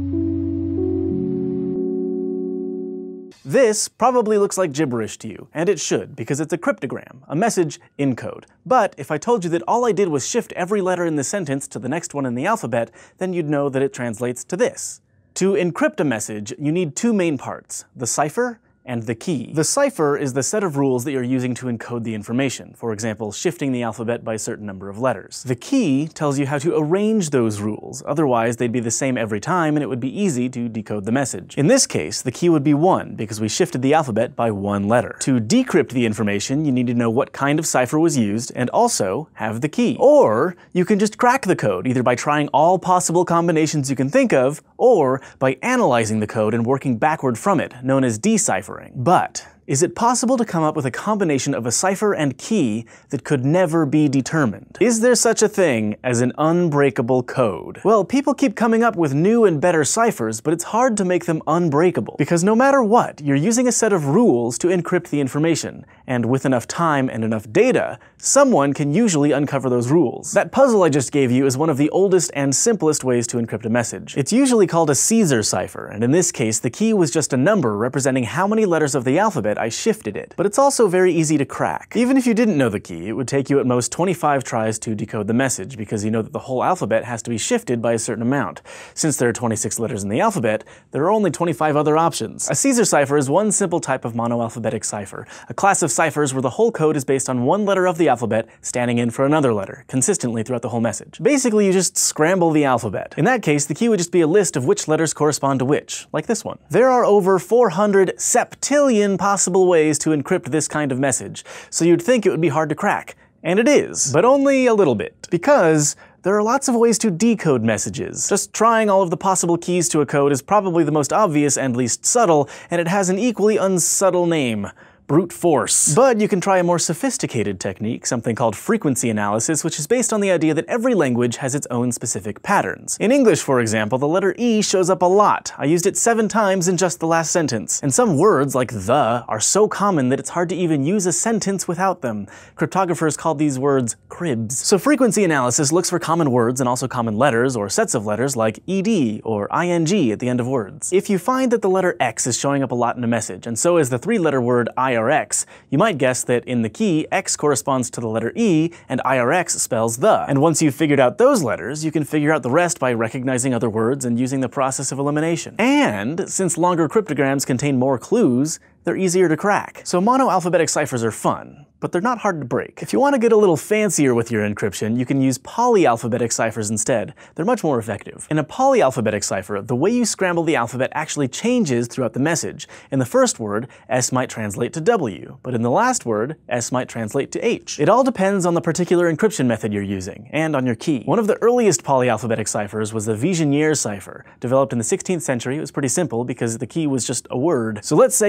This probably looks like gibberish to you, and it should, because it's a cryptogram, a message in code. But if I told you that all I did was shift every letter in the sentence to the next one in the alphabet, then you'd know that it translates to this. To encrypt a message, you need two main parts, the cipher and the key. The cipher is the set of rules that you're using to encode the information, for example, shifting the alphabet by a certain number of letters. The key tells you how to arrange those rules, otherwise they'd be the same every time and it would be easy to decode the message. In this case, the key would be one, because we shifted the alphabet by one letter. To decrypt the information, you need to know what kind of cipher was used and also have the key. Or you can just crack the code, either by trying all possible combinations you can think of, or by analyzing the code and working backward from it, known as deciphering. But is it possible to come up with a combination of a cipher and key that could never be determined? Is there such a thing as an unbreakable code? Well, people keep coming up with new and better ciphers, but it's hard to make them unbreakable. Because no matter what, you're using a set of rules to encrypt the information, and with enough time and enough data, someone can usually uncover those rules. That puzzle I just gave you is one of the oldest and simplest ways to encrypt a message. It's usually called a Caesar cipher, and in this case, the key was just a number representing how many letters of the alphabet I shifted it. But it's also very easy to crack. Even if you didn't know the key, it would take you at most twenty-five tries to decode the message, because you know that the whole alphabet has to be shifted by a certain amount. Since there are twenty-six letters in the alphabet, there are only twenty-five other options. A Caesar cipher is one simple type of monoalphabetic cipher, a class of ciphers where the whole code is based on one letter of the alphabet standing in for another letter, consistently throughout the whole message. Basically, you just scramble the alphabet. In that case, the key would just be a list of which letters correspond to which, like this one. There are over four hundred septillion possible ways to encrypt this kind of message, so you'd think it would be hard to crack. And it is, but only a little bit. Because there are lots of ways to decode messages. Just trying all of the possible keys to a code is probably the most obvious and least subtle, and it has an equally unsubtle name: brute force. But you can try a more sophisticated technique, something called frequency analysis, which is based on the idea that every language has its own specific patterns. In English, for example, the letter E shows up a lot. I used it seven times in just the last sentence. And some words, like the, are so common that it's hard to even use a sentence without them. Cryptographers call these words cribs. So frequency analysis looks for common words and also common letters or sets of letters like ed or ing at the end of words. If you find that the letter X is showing up a lot in a message, and so is the three-letter word I R X, you might guess that in the key, X corresponds to the letter E, and I R X spells the. And once you've figured out those letters, you can figure out the rest by recognizing other words and using the process of elimination. And since longer cryptograms contain more clues, they're easier to crack. So monoalphabetic ciphers are fun, but they're not hard to break. If you want to get a little fancier with your encryption, you can use polyalphabetic ciphers instead. They're much more effective. In a polyalphabetic cipher, the way you scramble the alphabet actually changes throughout the message. In the first word, S might translate to W, but in the last word, S might translate to H. It all depends on the particular encryption method you're using, and on your key. One of the earliest polyalphabetic ciphers was the Vigenère cipher. Developed in the sixteenth century, it was pretty simple because the key was just a word. So let's say you want to encrypt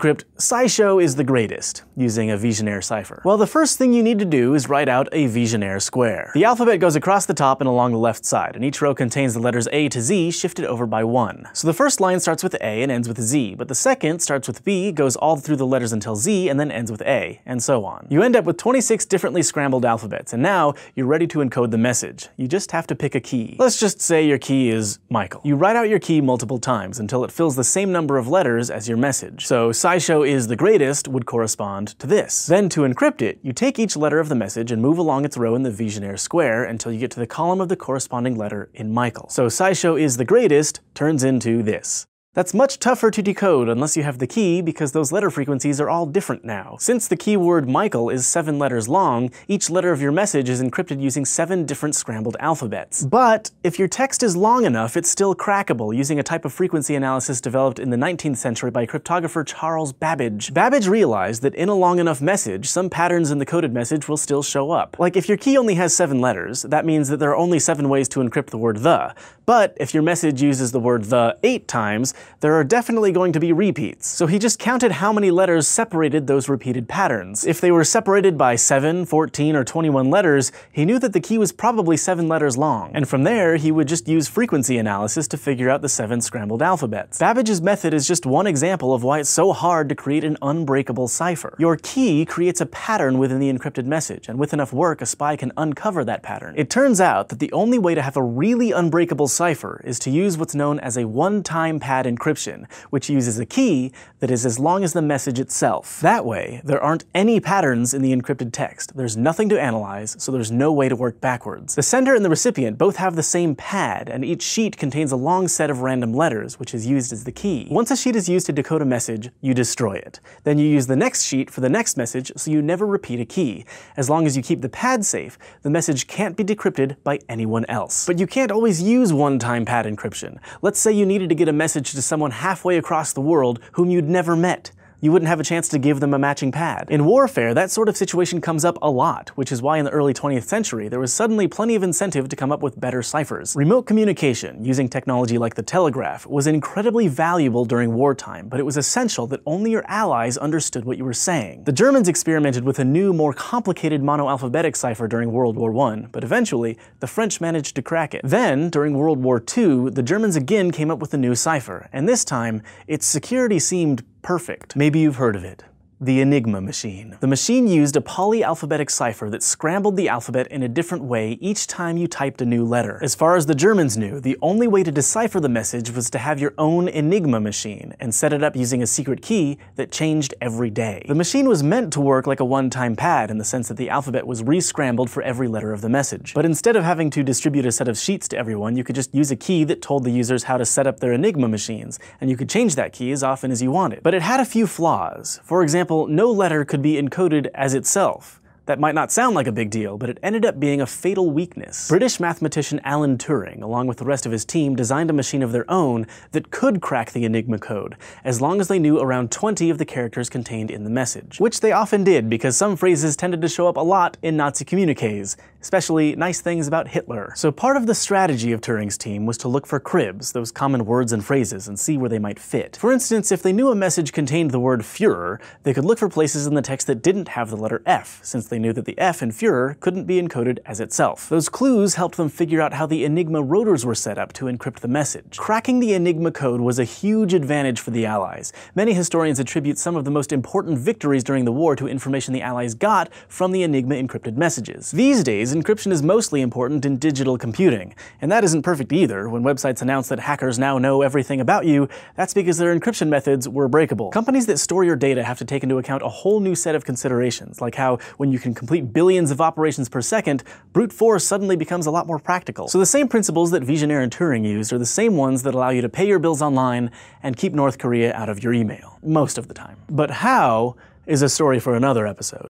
encrypt SciShow is the greatest, using a Vigenère cipher? Well, the first thing you need to do is write out a Vigenère square. The alphabet goes across the top and along the left side, and each row contains the letters A to Z shifted over by one. So the first line starts with A and ends with Z, but the second starts with B, goes all through the letters until Z, and then ends with A, and so on. You end up with twenty-six differently scrambled alphabets, and now you're ready to encode the message. You just have to pick a key. Let's just say your key is Michael. You write out your key multiple times until it fills the same number of letters as your message. So SciShow is the greatest would correspond to this. Then to encrypt it, you take each letter of the message and move along its row in the Vigenère square until you get to the column of the corresponding letter in Michael. So SciShow is the greatest turns into this. That's much tougher to decode unless you have the key, because those letter frequencies are all different now. Since the keyword Michael is seven letters long, each letter of your message is encrypted using seven different scrambled alphabets. But if your text is long enough, it's still crackable using a type of frequency analysis developed in the nineteenth century by cryptographer Charles Babbage. Babbage realized that in a long enough message, some patterns in the coded message will still show up. Like if your key only has seven letters, that means that there are only seven ways to encrypt the word the. But if your message uses the word the eight times, there are definitely going to be repeats. So he just counted how many letters separated those repeated patterns. If they were separated by seven, fourteen, or twenty-one letters, he knew that the key was probably seven letters long. And from there, he would just use frequency analysis to figure out the seven scrambled alphabets. Babbage's method is just one example of why it's so hard to create an unbreakable cipher. Your key creates a pattern within the encrypted message, and with enough work, a spy can uncover that pattern. It turns out that the only way to have a really unbreakable cipher is to use what's known as a one-time pad encryption, which uses a key that is as long as the message itself. That way, there aren't any patterns in the encrypted text. There's nothing to analyze, so there's no way to work backwards. The sender and the recipient both have the same pad, and each sheet contains a long set of random letters, which is used as the key. Once a sheet is used to decode a message, you destroy it. Then you use the next sheet for the next message, so you never repeat a key. As long as you keep the pad safe, the message can't be decrypted by anyone else. But you can't always use one-time pad encryption. Let's say you needed to get a message to someone halfway across the world whom you'd never met. You wouldn't have a chance to give them a matching pad. In warfare, that sort of situation comes up a lot, which is why in the early twentieth century, there was suddenly plenty of incentive to come up with better ciphers. Remote communication, using technology like the telegraph, was incredibly valuable during wartime, but it was essential that only your allies understood what you were saying. The Germans experimented with a new, more complicated monoalphabetic cipher during World War One, but eventually, the French managed to crack it. Then, during World War Two, the Germans again came up with a new cipher, and this time, its security seemed perfect. Maybe you've heard of it. The Enigma machine. The machine used a polyalphabetic cipher that scrambled the alphabet in a different way each time you typed a new letter. As far as the Germans knew, the only way to decipher the message was to have your own Enigma machine and set it up using a secret key that changed every day. The machine was meant to work like a one-time pad in the sense that the alphabet was re-scrambled for every letter of the message. But instead of having to distribute a set of sheets to everyone, you could just use a key that told the users how to set up their Enigma machines, and you could change that key as often as you wanted. But it had a few flaws. For example, no letter could be encoded as itself. That might not sound like a big deal, but it ended up being a fatal weakness. British mathematician Alan Turing, along with the rest of his team, designed a machine of their own that could crack the Enigma code, as long as they knew around twenty of the characters contained in the message. Which they often did, because some phrases tended to show up a lot in Nazi communiques, especially nice things about Hitler. So part of the strategy of Turing's team was to look for cribs, those common words and phrases, and see where they might fit. For instance, if they knew a message contained the word Führer, they could look for places in the text that didn't have the letter F, since they knew that the F in Führer couldn't be encoded as itself. Those clues helped them figure out how the Enigma rotors were set up to encrypt the message. Cracking the Enigma code was a huge advantage for the Allies. Many historians attribute some of the most important victories during the war to information the Allies got from the Enigma encrypted messages. These days, encryption is mostly important in digital computing, and that isn't perfect either. When websites announce that hackers now know everything about you, that's because their encryption methods were breakable. Companies that store your data have to take into account a whole new set of considerations, like how when you can complete billions of operations per second, brute force suddenly becomes a lot more practical. So the same principles that Vigenère and Turing used are the same ones that allow you to pay your bills online and keep North Korea out of your email, most of the time. But how is a story for another episode.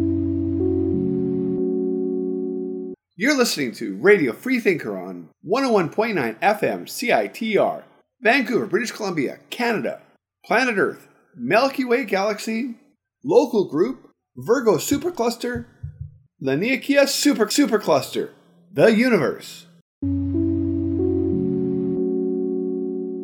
You're listening to Radio Freethinker on one oh one point nine F M C I T R, Vancouver, British Columbia, Canada, Planet Earth, Milky Way Galaxy, Local Group, Virgo Supercluster, Laniakea Super Supercluster, the Universe.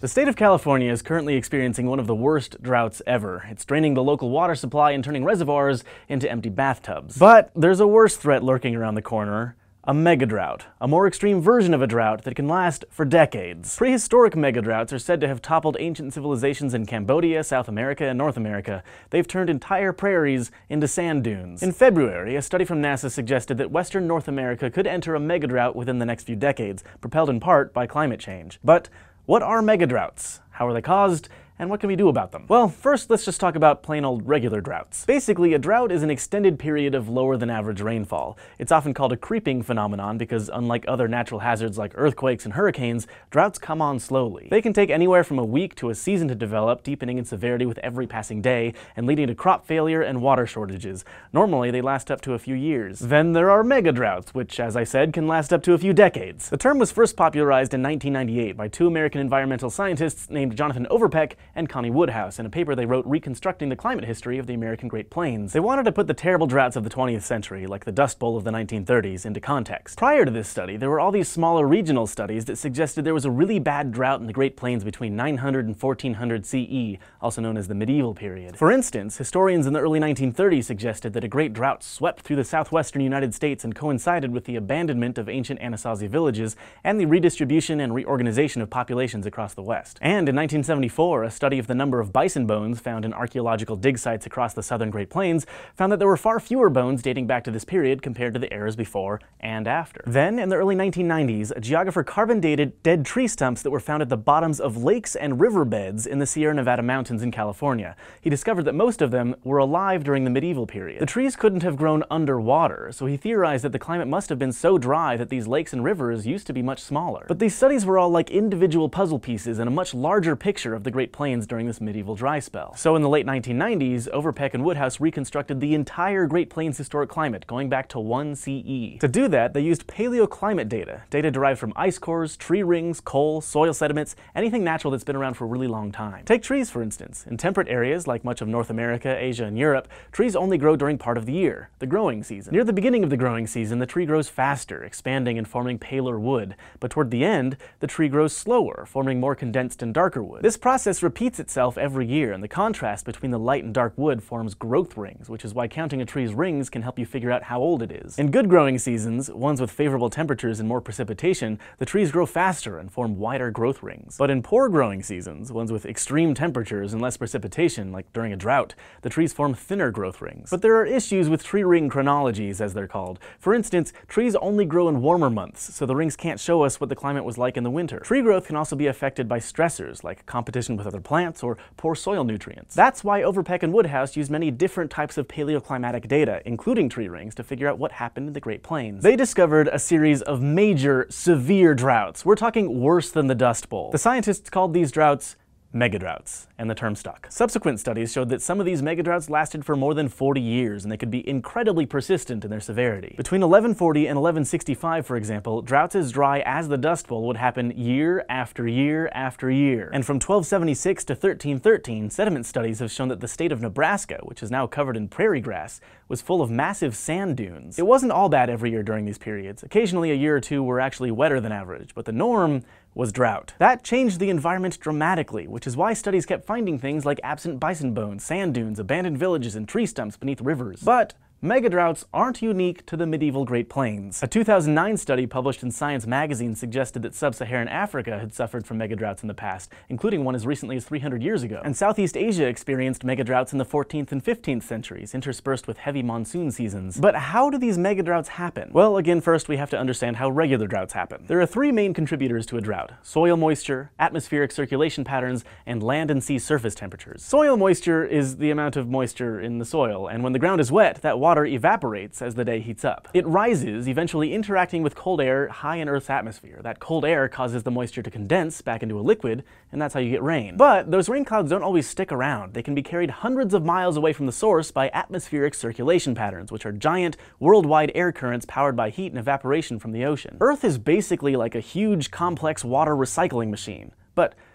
The state of California is currently experiencing one of the worst droughts ever. It's draining the local water supply and turning reservoirs into empty bathtubs. But there's a worse threat lurking around the corner. A megadrought, a more extreme version of a drought that can last for decades. Prehistoric megadroughts are said to have toppled ancient civilizations in Cambodia, South America, and North America. They've turned entire prairies into sand dunes. In February, a study from NASA suggested that Western North America could enter a megadrought within the next few decades, propelled in part by climate change. But what are megadroughts? How are they caused? And what can we do about them? Well, first let's just talk about plain old regular droughts. Basically, a drought is an extended period of lower than average rainfall. It's often called a creeping phenomenon because unlike other natural hazards like earthquakes and hurricanes, droughts come on slowly. They can take anywhere from a week to a season to develop, deepening in severity with every passing day and leading to crop failure and water shortages. Normally, they last up to a few years. Then there are megadroughts, which, as I said, can last up to a few decades. The term was first popularized in nineteen ninety-eight by two American environmental scientists named Jonathan Overpeck and Connie Woodhouse in a paper they wrote reconstructing the climate history of the American Great Plains. They wanted to put the terrible droughts of the twentieth century, like the Dust Bowl of the nineteen thirties, into context. Prior to this study, there were all these smaller regional studies that suggested there was a really bad drought in the Great Plains between nine hundred and fourteen hundred C E, also known as the medieval period. For instance, historians in the early nineteen thirties suggested that a great drought swept through the southwestern United States and coincided with the abandonment of ancient Anasazi villages and the redistribution and reorganization of populations across the West. And in nineteen seventy-four, a study of the number of bison bones found in archaeological dig sites across the southern Great Plains found that there were far fewer bones dating back to this period compared to the eras before and after. Then, in the early nineteen nineties, a geographer carbon-dated dead tree stumps that were found at the bottoms of lakes and riverbeds in the Sierra Nevada mountains in California. He discovered that most of them were alive during the medieval period. The trees couldn't have grown underwater, so he theorized that the climate must have been so dry that these lakes and rivers used to be much smaller. But these studies were all like individual puzzle pieces in a much larger picture of the Great Plains during this medieval dry spell. So in the late nineteen nineties, Overpeck and Woodhouse reconstructed the entire Great Plains historic climate, going back to one C E. To do that, they used paleoclimate data, data derived from ice cores, tree rings, coal, soil sediments, anything natural that's been around for a really long time. Take trees, for instance. In temperate areas, like much of North America, Asia, and Europe, trees only grow during part of the year, the growing season. Near the beginning of the growing season, the tree grows faster, expanding and forming paler wood, but toward the end, the tree grows slower, forming more condensed and darker wood. This process repeats itself every year, and the contrast between the light and dark wood forms growth rings, which is why counting a tree's rings can help you figure out how old it is. In good growing seasons, ones with favorable temperatures and more precipitation, the trees grow faster and form wider growth rings. But in poor growing seasons, ones with extreme temperatures and less precipitation, like during a drought, the trees form thinner growth rings. But there are issues with tree ring chronologies, as they're called. For instance, trees only grow in warmer months, so the rings can't show us what the climate was like in the winter. Tree growth can also be affected by stressors, like competition with other plants or poor soil nutrients. That's why Overpeck and Woodhouse used many different types of paleoclimatic data, including tree rings, to figure out what happened in the Great Plains. They discovered a series of major, severe droughts. We're talking worse than the Dust Bowl. The scientists called these droughts megadroughts, and the term stuck. Subsequent studies showed that some of these megadroughts lasted for more than forty years, and they could be incredibly persistent in their severity. Between eleven forty and eleven sixty-five, for example, droughts as dry as the Dust Bowl would happen year after year after year. And from twelve seventy-six to thirteen thirteen, sediment studies have shown that the state of Nebraska, which is now covered in prairie grass, was full of massive sand dunes. It wasn't all bad every year during these periods. Occasionally a year or two were actually wetter than average, but the norm was drought. That changed the environment dramatically, which is why studies kept finding things like absent bison bones, sand dunes, abandoned villages, and tree stumps beneath rivers. But megadroughts aren't unique to the medieval Great Plains. A two thousand nine study published in Science magazine suggested that sub-Saharan Africa had suffered from megadroughts in the past, including one as recently as three hundred years ago. And Southeast Asia experienced megadroughts in the fourteenth and fifteenth centuries, interspersed with heavy monsoon seasons. But how do these megadroughts happen? Well, again, first we have to understand how regular droughts happen. There are three main contributors to a drought: soil moisture, atmospheric circulation patterns, and land and sea surface temperatures. Soil moisture is the amount of moisture in the soil, and when the ground is wet, that water Water evaporates as the day heats up. It rises, eventually interacting with cold air high in Earth's atmosphere. That cold air causes the moisture to condense back into a liquid, and that's how you get rain. But those rain clouds don't always stick around. They can be carried hundreds of miles away from the source by atmospheric circulation patterns, which are giant, worldwide air currents powered by heat and evaporation from the ocean. Earth is basically like a huge, complex water recycling machine. But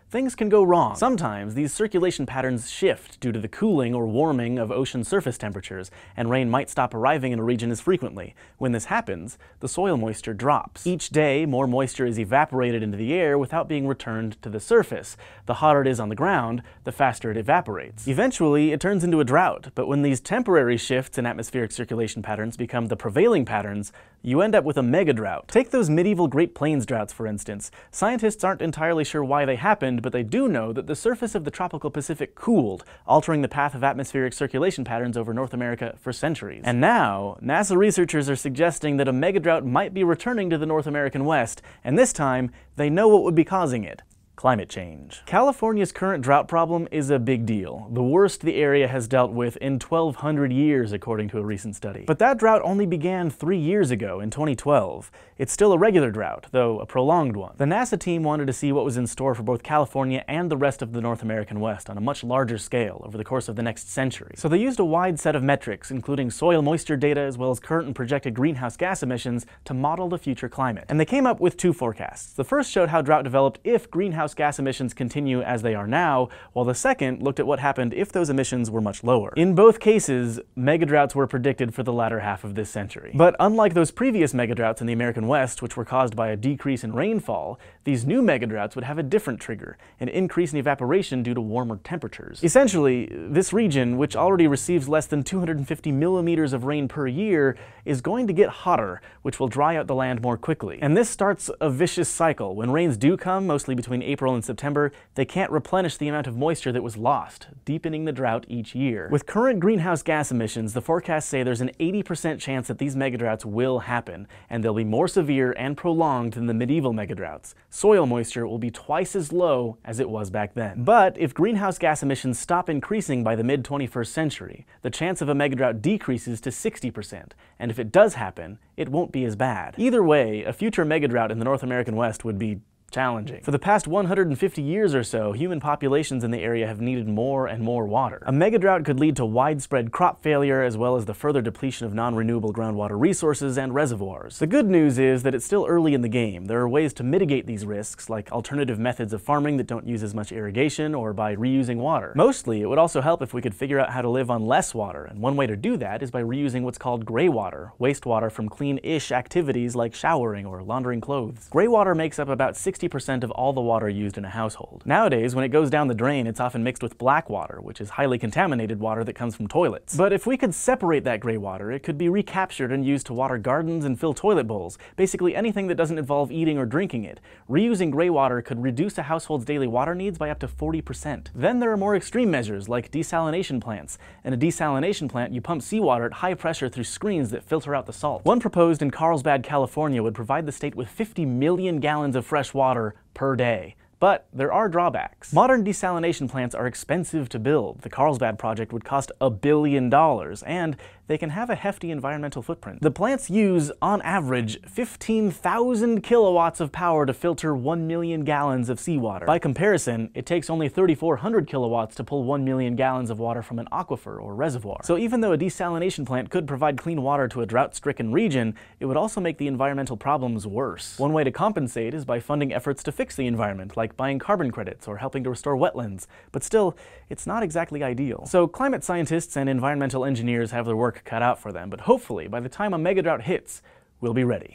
things can go wrong. Sometimes these circulation patterns shift due to the cooling or warming of ocean surface temperatures, and rain might stop arriving in a region as frequently. When this happens, the soil moisture drops. Each day, more moisture is evaporated into the air without being returned to the surface. The hotter it is on the ground, the faster it evaporates. Eventually, it turns into a drought, but when these temporary shifts in atmospheric circulation patterns become the prevailing patterns, you end up with a mega drought. Take those medieval Great Plains droughts, for instance. Scientists aren't entirely sure why they happened, but they do know that the surface of the tropical Pacific cooled, altering the path of atmospheric circulation patterns over North America for centuries. And now, NASA researchers are suggesting that a megadrought might be returning to the North American West, and this time, they know what would be causing it. Climate change. California's current drought problem is a big deal, the worst the area has dealt with in twelve hundred years, according to a recent study. But that drought only began three years ago, in twenty twelve. It's still a regular drought, though a prolonged one. The NASA team wanted to see what was in store for both California and the rest of the North American West on a much larger scale over the course of the next century. So they used a wide set of metrics, including soil moisture data as well as current and projected greenhouse gas emissions, to model the future climate. And they came up with two forecasts. The first showed how drought developed if greenhouse gas emissions continue as they are now, while the second looked at what happened if those emissions were much lower. In both cases, megadroughts were predicted for the latter half of this century. But unlike those previous megadroughts in the American West, which were caused by a decrease in rainfall, these new megadroughts would have a different trigger, an increase in evaporation due to warmer temperatures. Essentially, this region, which already receives less than two hundred fifty millimeters of rain per year, is going to get hotter, which will dry out the land more quickly. And this starts a vicious cycle. When rains do come, mostly between April and September, they can't replenish the amount of moisture that was lost, deepening the drought each year. With current greenhouse gas emissions, the forecasts say there's an eighty percent chance that these megadroughts will happen, and they'll be more severe and prolonged than the medieval megadroughts. Soil moisture will be twice as low as it was back then. But if greenhouse gas emissions stop increasing by the mid twenty-first century, the chance of a megadrought decreases to sixty percent, and if it does happen, it won't be as bad. Either way, a future megadrought in the North American West would be challenging. For the past one hundred fifty years or so, human populations in the area have needed more and more water. A megadrought could lead to widespread crop failure as well as the further depletion of non-renewable groundwater resources and reservoirs. The good news is that it's still early in the game. There are ways to mitigate these risks, like alternative methods of farming that don't use as much irrigation or by reusing water. Mostly, it would also help if we could figure out how to live on less water, and one way to do that is by reusing what's called gray water, wastewater from clean-ish activities like showering or laundering clothes. Gray water makes up about sixty percent of all the water used in a household. Nowadays, when it goes down the drain, it's often mixed with black water, which is highly contaminated water that comes from toilets. But if we could separate that gray water, it could be recaptured and used to water gardens and fill toilet bowls, basically anything that doesn't involve eating or drinking it. Reusing gray water could reduce a household's daily water needs by up to forty percent. Then there are more extreme measures, like desalination plants. In a desalination plant, you pump seawater at high pressure through screens that filter out the salt. One proposed in Carlsbad, California would provide the state with fifty million gallons of fresh water per day. But there are drawbacks. Modern desalination plants are expensive to build. The Carlsbad project would cost a billion dollars, and they can have a hefty environmental footprint. The plants use, on average, fifteen thousand kilowatts of power to filter one million gallons of seawater. By comparison, it takes only thirty-four hundred kilowatts to pull one million gallons of water from an aquifer or reservoir. So even though a desalination plant could provide clean water to a drought-stricken region, it would also make the environmental problems worse. One way to compensate is by funding efforts to fix the environment, like buying carbon credits or helping to restore wetlands. But still, it's not exactly ideal. So climate scientists and environmental engineers have their work cut out for them, but hopefully, by the time a megadrought hits, we'll be ready.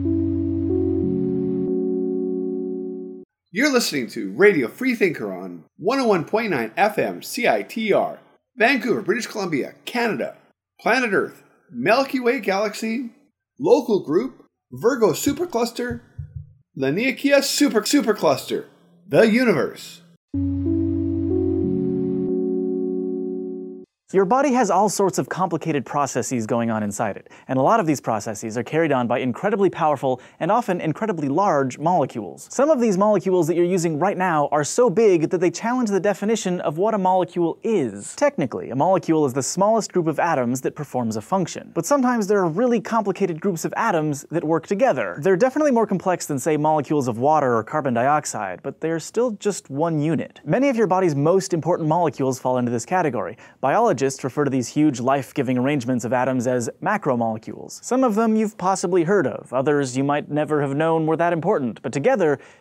You're listening to Radio Freethinker on one oh one point nine F M C I T R, Vancouver, British Columbia, Canada, Planet Earth, Milky Way Galaxy, Local Group, Virgo Supercluster, Laniakea Super Supercluster, the Universe. Your body has all sorts of complicated processes going on inside it, and a lot of these processes are carried on by incredibly powerful and often incredibly large molecules. Some of these molecules that you're using right now are so big that they challenge the definition of what a molecule is. Technically, a molecule is the smallest group of atoms that performs a function. But sometimes there are really complicated groups of atoms that work together. They're definitely more complex than, say, molecules of water or carbon dioxide, but they're still just one unit. Many of your body's most important molecules fall into this category. Biologists refer to these huge life-giving arrangements of atoms as macromolecules. Some of them you've possibly heard of, others you might never have known were that important, but together,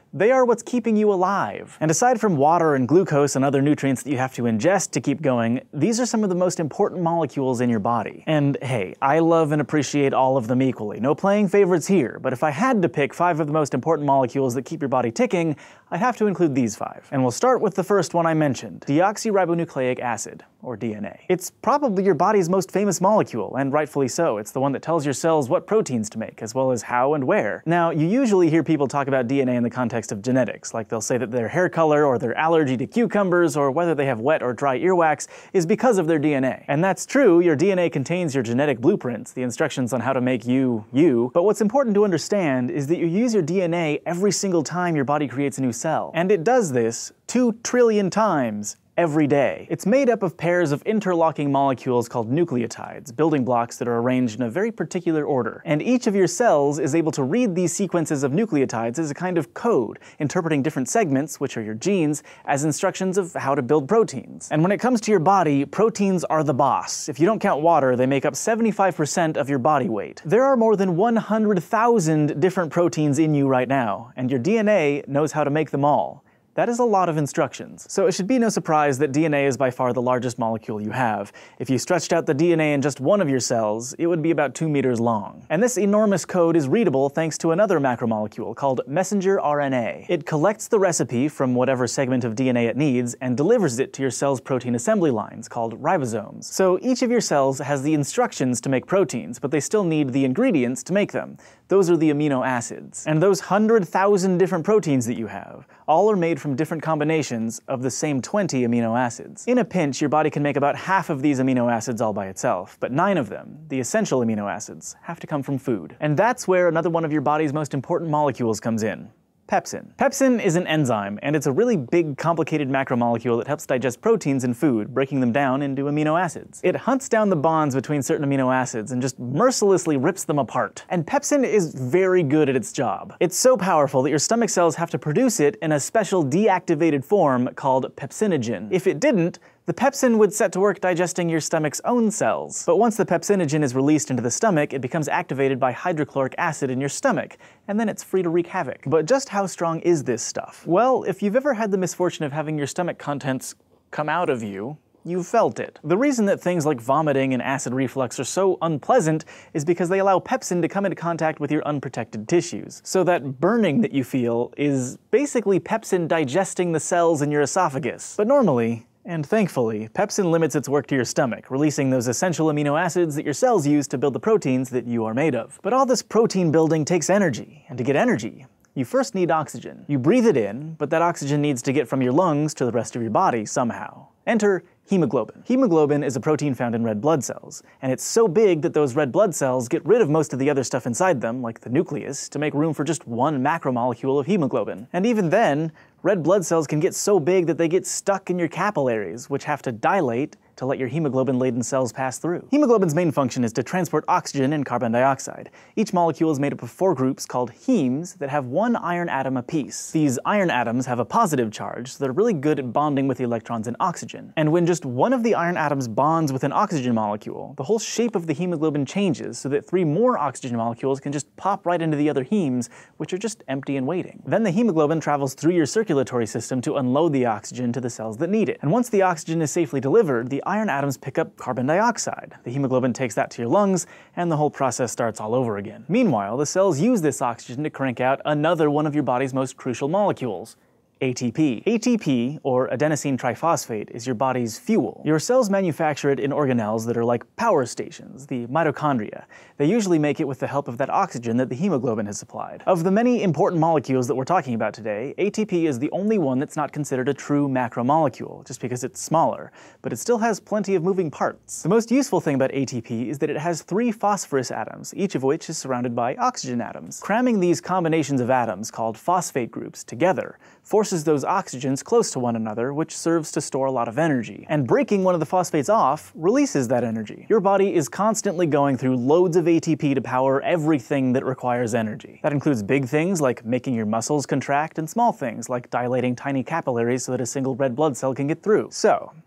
They are what's keeping you alive. And aside from water and glucose and other nutrients that you have to ingest to keep going, these are some of the most important molecules in your body. And hey, I love and appreciate all of them equally. No playing favorites here, but if I had to pick five of the most important molecules that keep your body ticking, I'd have to include these five. And we'll start with the first one I mentioned, deoxyribonucleic acid, or D N A. It's probably your body's most famous molecule, and rightfully so. It's the one that tells your cells what proteins to make, as well as how and where. Now, you usually hear people talk about D N A in the context of genetics, like they'll say that their hair color or their allergy to cucumbers or whether they have wet or dry earwax is because of their D N A. And that's true, your D N A contains your genetic blueprints, the instructions on how to make you, you. But what's important to understand is that you use your D N A every single time your body creates a new cell. And it does this two trillion times every day. It's made up of pairs of interlocking molecules called nucleotides, building blocks that are arranged in a very particular order. And each of your cells is able to read these sequences of nucleotides as a kind of code, interpreting different segments, which are your genes, as instructions of how to build proteins. And when it comes to your body, proteins are the boss. If you don't count water, they make up seventy-five percent of your body weight. There are more than one hundred thousand different proteins in you right now, and your D N A knows how to make them all. That is a lot of instructions. So it should be no surprise that D N A is by far the largest molecule you have. If you stretched out the D N A in just one of your cells, it would be about two meters long. And this enormous code is readable thanks to another macromolecule called messenger R N A. It collects the recipe from whatever segment of D N A it needs and delivers it to your cell's protein assembly lines, called ribosomes. So each of your cells has the instructions to make proteins, but they still need the ingredients to make them. Those are the amino acids. And those one hundred thousand different proteins that you have, all are made from different combinations of the same twenty amino acids. In a pinch, your body can make about half of these amino acids all by itself, but nine of them, the essential amino acids, have to come from food. And that's where another one of your body's most important molecules comes in. Pepsin. Pepsin is an enzyme, and it's a really big, complicated macromolecule that helps digest proteins in food, breaking them down into amino acids. It hunts down the bonds between certain amino acids and just mercilessly rips them apart. And pepsin is very good at its job. It's so powerful that your stomach cells have to produce it in a special deactivated form called pepsinogen. If it didn't, the pepsin would set to work digesting your stomach's own cells. But once the pepsinogen is released into the stomach, it becomes activated by hydrochloric acid in your stomach, and then it's free to wreak havoc. But just how strong is this stuff? Well, if you've ever had the misfortune of having your stomach contents come out of you, you've felt it. The reason that things like vomiting and acid reflux are so unpleasant is because they allow pepsin to come into contact with your unprotected tissues. So that burning that you feel is basically pepsin digesting the cells in your esophagus. But normally, and thankfully, pepsin limits its work to your stomach, releasing those essential amino acids that your cells use to build the proteins that you are made of. But all this protein building takes energy, and to get energy, you first need oxygen. You breathe it in, but that oxygen needs to get from your lungs to the rest of your body somehow. Enter hemoglobin. Hemoglobin is a protein found in red blood cells, and it's so big that those red blood cells get rid of most of the other stuff inside them, like the nucleus, to make room for just one macromolecule of hemoglobin. And even then, red blood cells can get so big that they get stuck in your capillaries, which have to dilate to let your hemoglobin-laden cells pass through. Hemoglobin's main function is to transport oxygen and carbon dioxide. Each molecule is made up of four groups called hemes that have one iron atom apiece. These iron atoms have a positive charge, so they're really good at bonding with the electrons in oxygen. And when just one of the iron atoms bonds with an oxygen molecule, the whole shape of the hemoglobin changes so that three more oxygen molecules can just pop right into the other hemes, which are just empty and waiting. Then the hemoglobin travels through your circulatory system to unload the oxygen to the cells that need it. And once the oxygen is safely delivered, the iron atoms pick up carbon dioxide. The hemoglobin takes that to your lungs, and the whole process starts all over again. Meanwhile, the cells use this oxygen to crank out another one of your body's most crucial molecules, A T P. A T P, or adenosine triphosphate, is your body's fuel. Your cells manufacture it in organelles that are like power stations, the mitochondria. They usually make it with the help of that oxygen that the hemoglobin has supplied. Of the many important molecules that we're talking about today, A T P is the only one that's not considered a true macromolecule, just because it's smaller, but it still has plenty of moving parts. The most useful thing about A T P is that it has three phosphorus atoms, each of which is surrounded by oxygen atoms. Cramming these combinations of atoms, called phosphate groups, together forces those oxygens close to one another, which serves to store a lot of energy. And breaking one of the phosphates off releases that energy. Your body is constantly going through loads of A T P to power everything that requires energy. That includes big things like making your muscles contract, and small things like dilating tiny capillaries so that a single red blood cell can get through. So,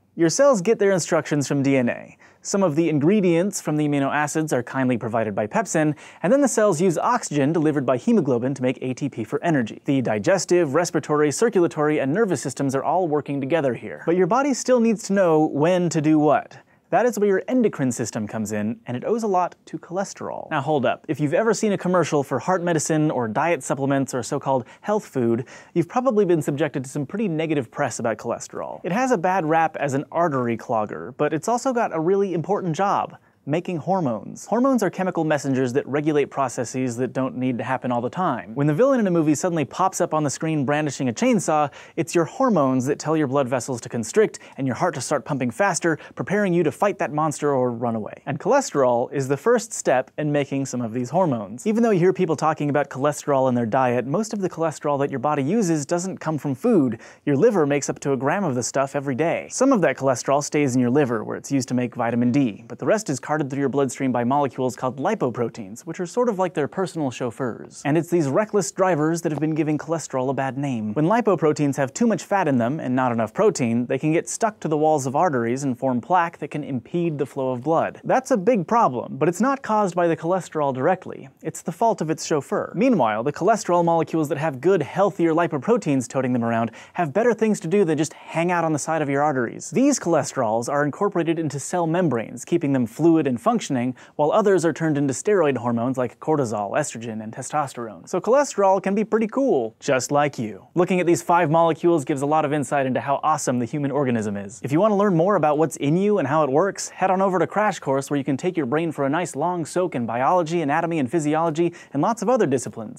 Your cells get their instructions from D N A. Some of the ingredients from the amino acids are kindly provided by pepsin, and then the cells use oxygen delivered by hemoglobin to make A T P for energy. The digestive, respiratory, circulatory, and nervous systems are all working together here. But your body still needs to know when to do what. That is where your endocrine system comes in, and it owes a lot to cholesterol. Now hold up, if you've ever seen a commercial for heart medicine or diet supplements or so-called health food, you've probably been subjected to some pretty negative press about cholesterol. It has a bad rap as an artery clogger, but it's also got a really important job: making hormones. Hormones are chemical messengers that regulate processes that don't need to happen all the time. When the villain in a movie suddenly pops up on the screen brandishing a chainsaw, it's your hormones that tell your blood vessels to constrict and your heart to start pumping faster, preparing you to fight that monster or run away. And cholesterol is the first step in making some of these hormones. Even though you hear people talking about cholesterol in their diet, most of the cholesterol that your body uses doesn't come from food. Your liver makes up to a gram of the stuff every day. Some of that cholesterol stays in your liver, where it's used to make vitamin D, but the rest is carted through your bloodstream by molecules called lipoproteins, which are sort of like their personal chauffeurs. And it's these reckless drivers that have been giving cholesterol a bad name. When lipoproteins have too much fat in them and not enough protein, they can get stuck to the walls of arteries and form plaque that can impede the flow of blood. That's a big problem, but it's not caused by the cholesterol directly. It's the fault of its chauffeur. Meanwhile, the cholesterol molecules that have good, healthier lipoproteins toting them around have better things to do than just hang out on the side of your arteries. These cholesterols are incorporated into cell membranes, keeping them fluid and functioning, while others are turned into steroid hormones like cortisol, estrogen, and testosterone. So cholesterol can be pretty cool, just like you. Looking at these five molecules gives a lot of insight into how awesome the human organism is. If you want to learn more about what's in you and how it works, head on over to Crash Course, where you can take your brain for a nice long soak in biology, anatomy, and physiology, and lots of other disciplines.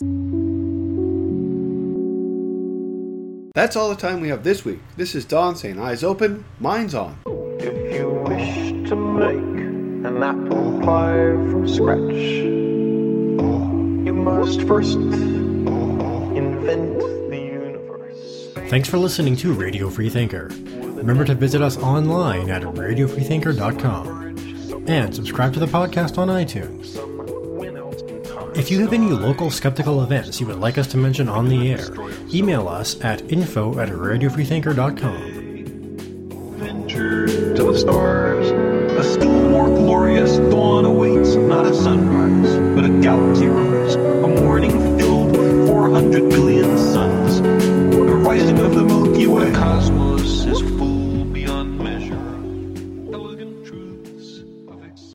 That's all the time we have this week. This is Don saying eyes open, minds on. If you wish to make an apple pie from scratch, you must first invent the universe. Thanks for listening to Radio Free Thinker. Remember to visit us online at radio free thinker dot com and subscribe to the podcast on iTunes. If you have any local skeptical events you would like us to mention on the air, email us at info at radio free thinker dot com. Venture to the stars.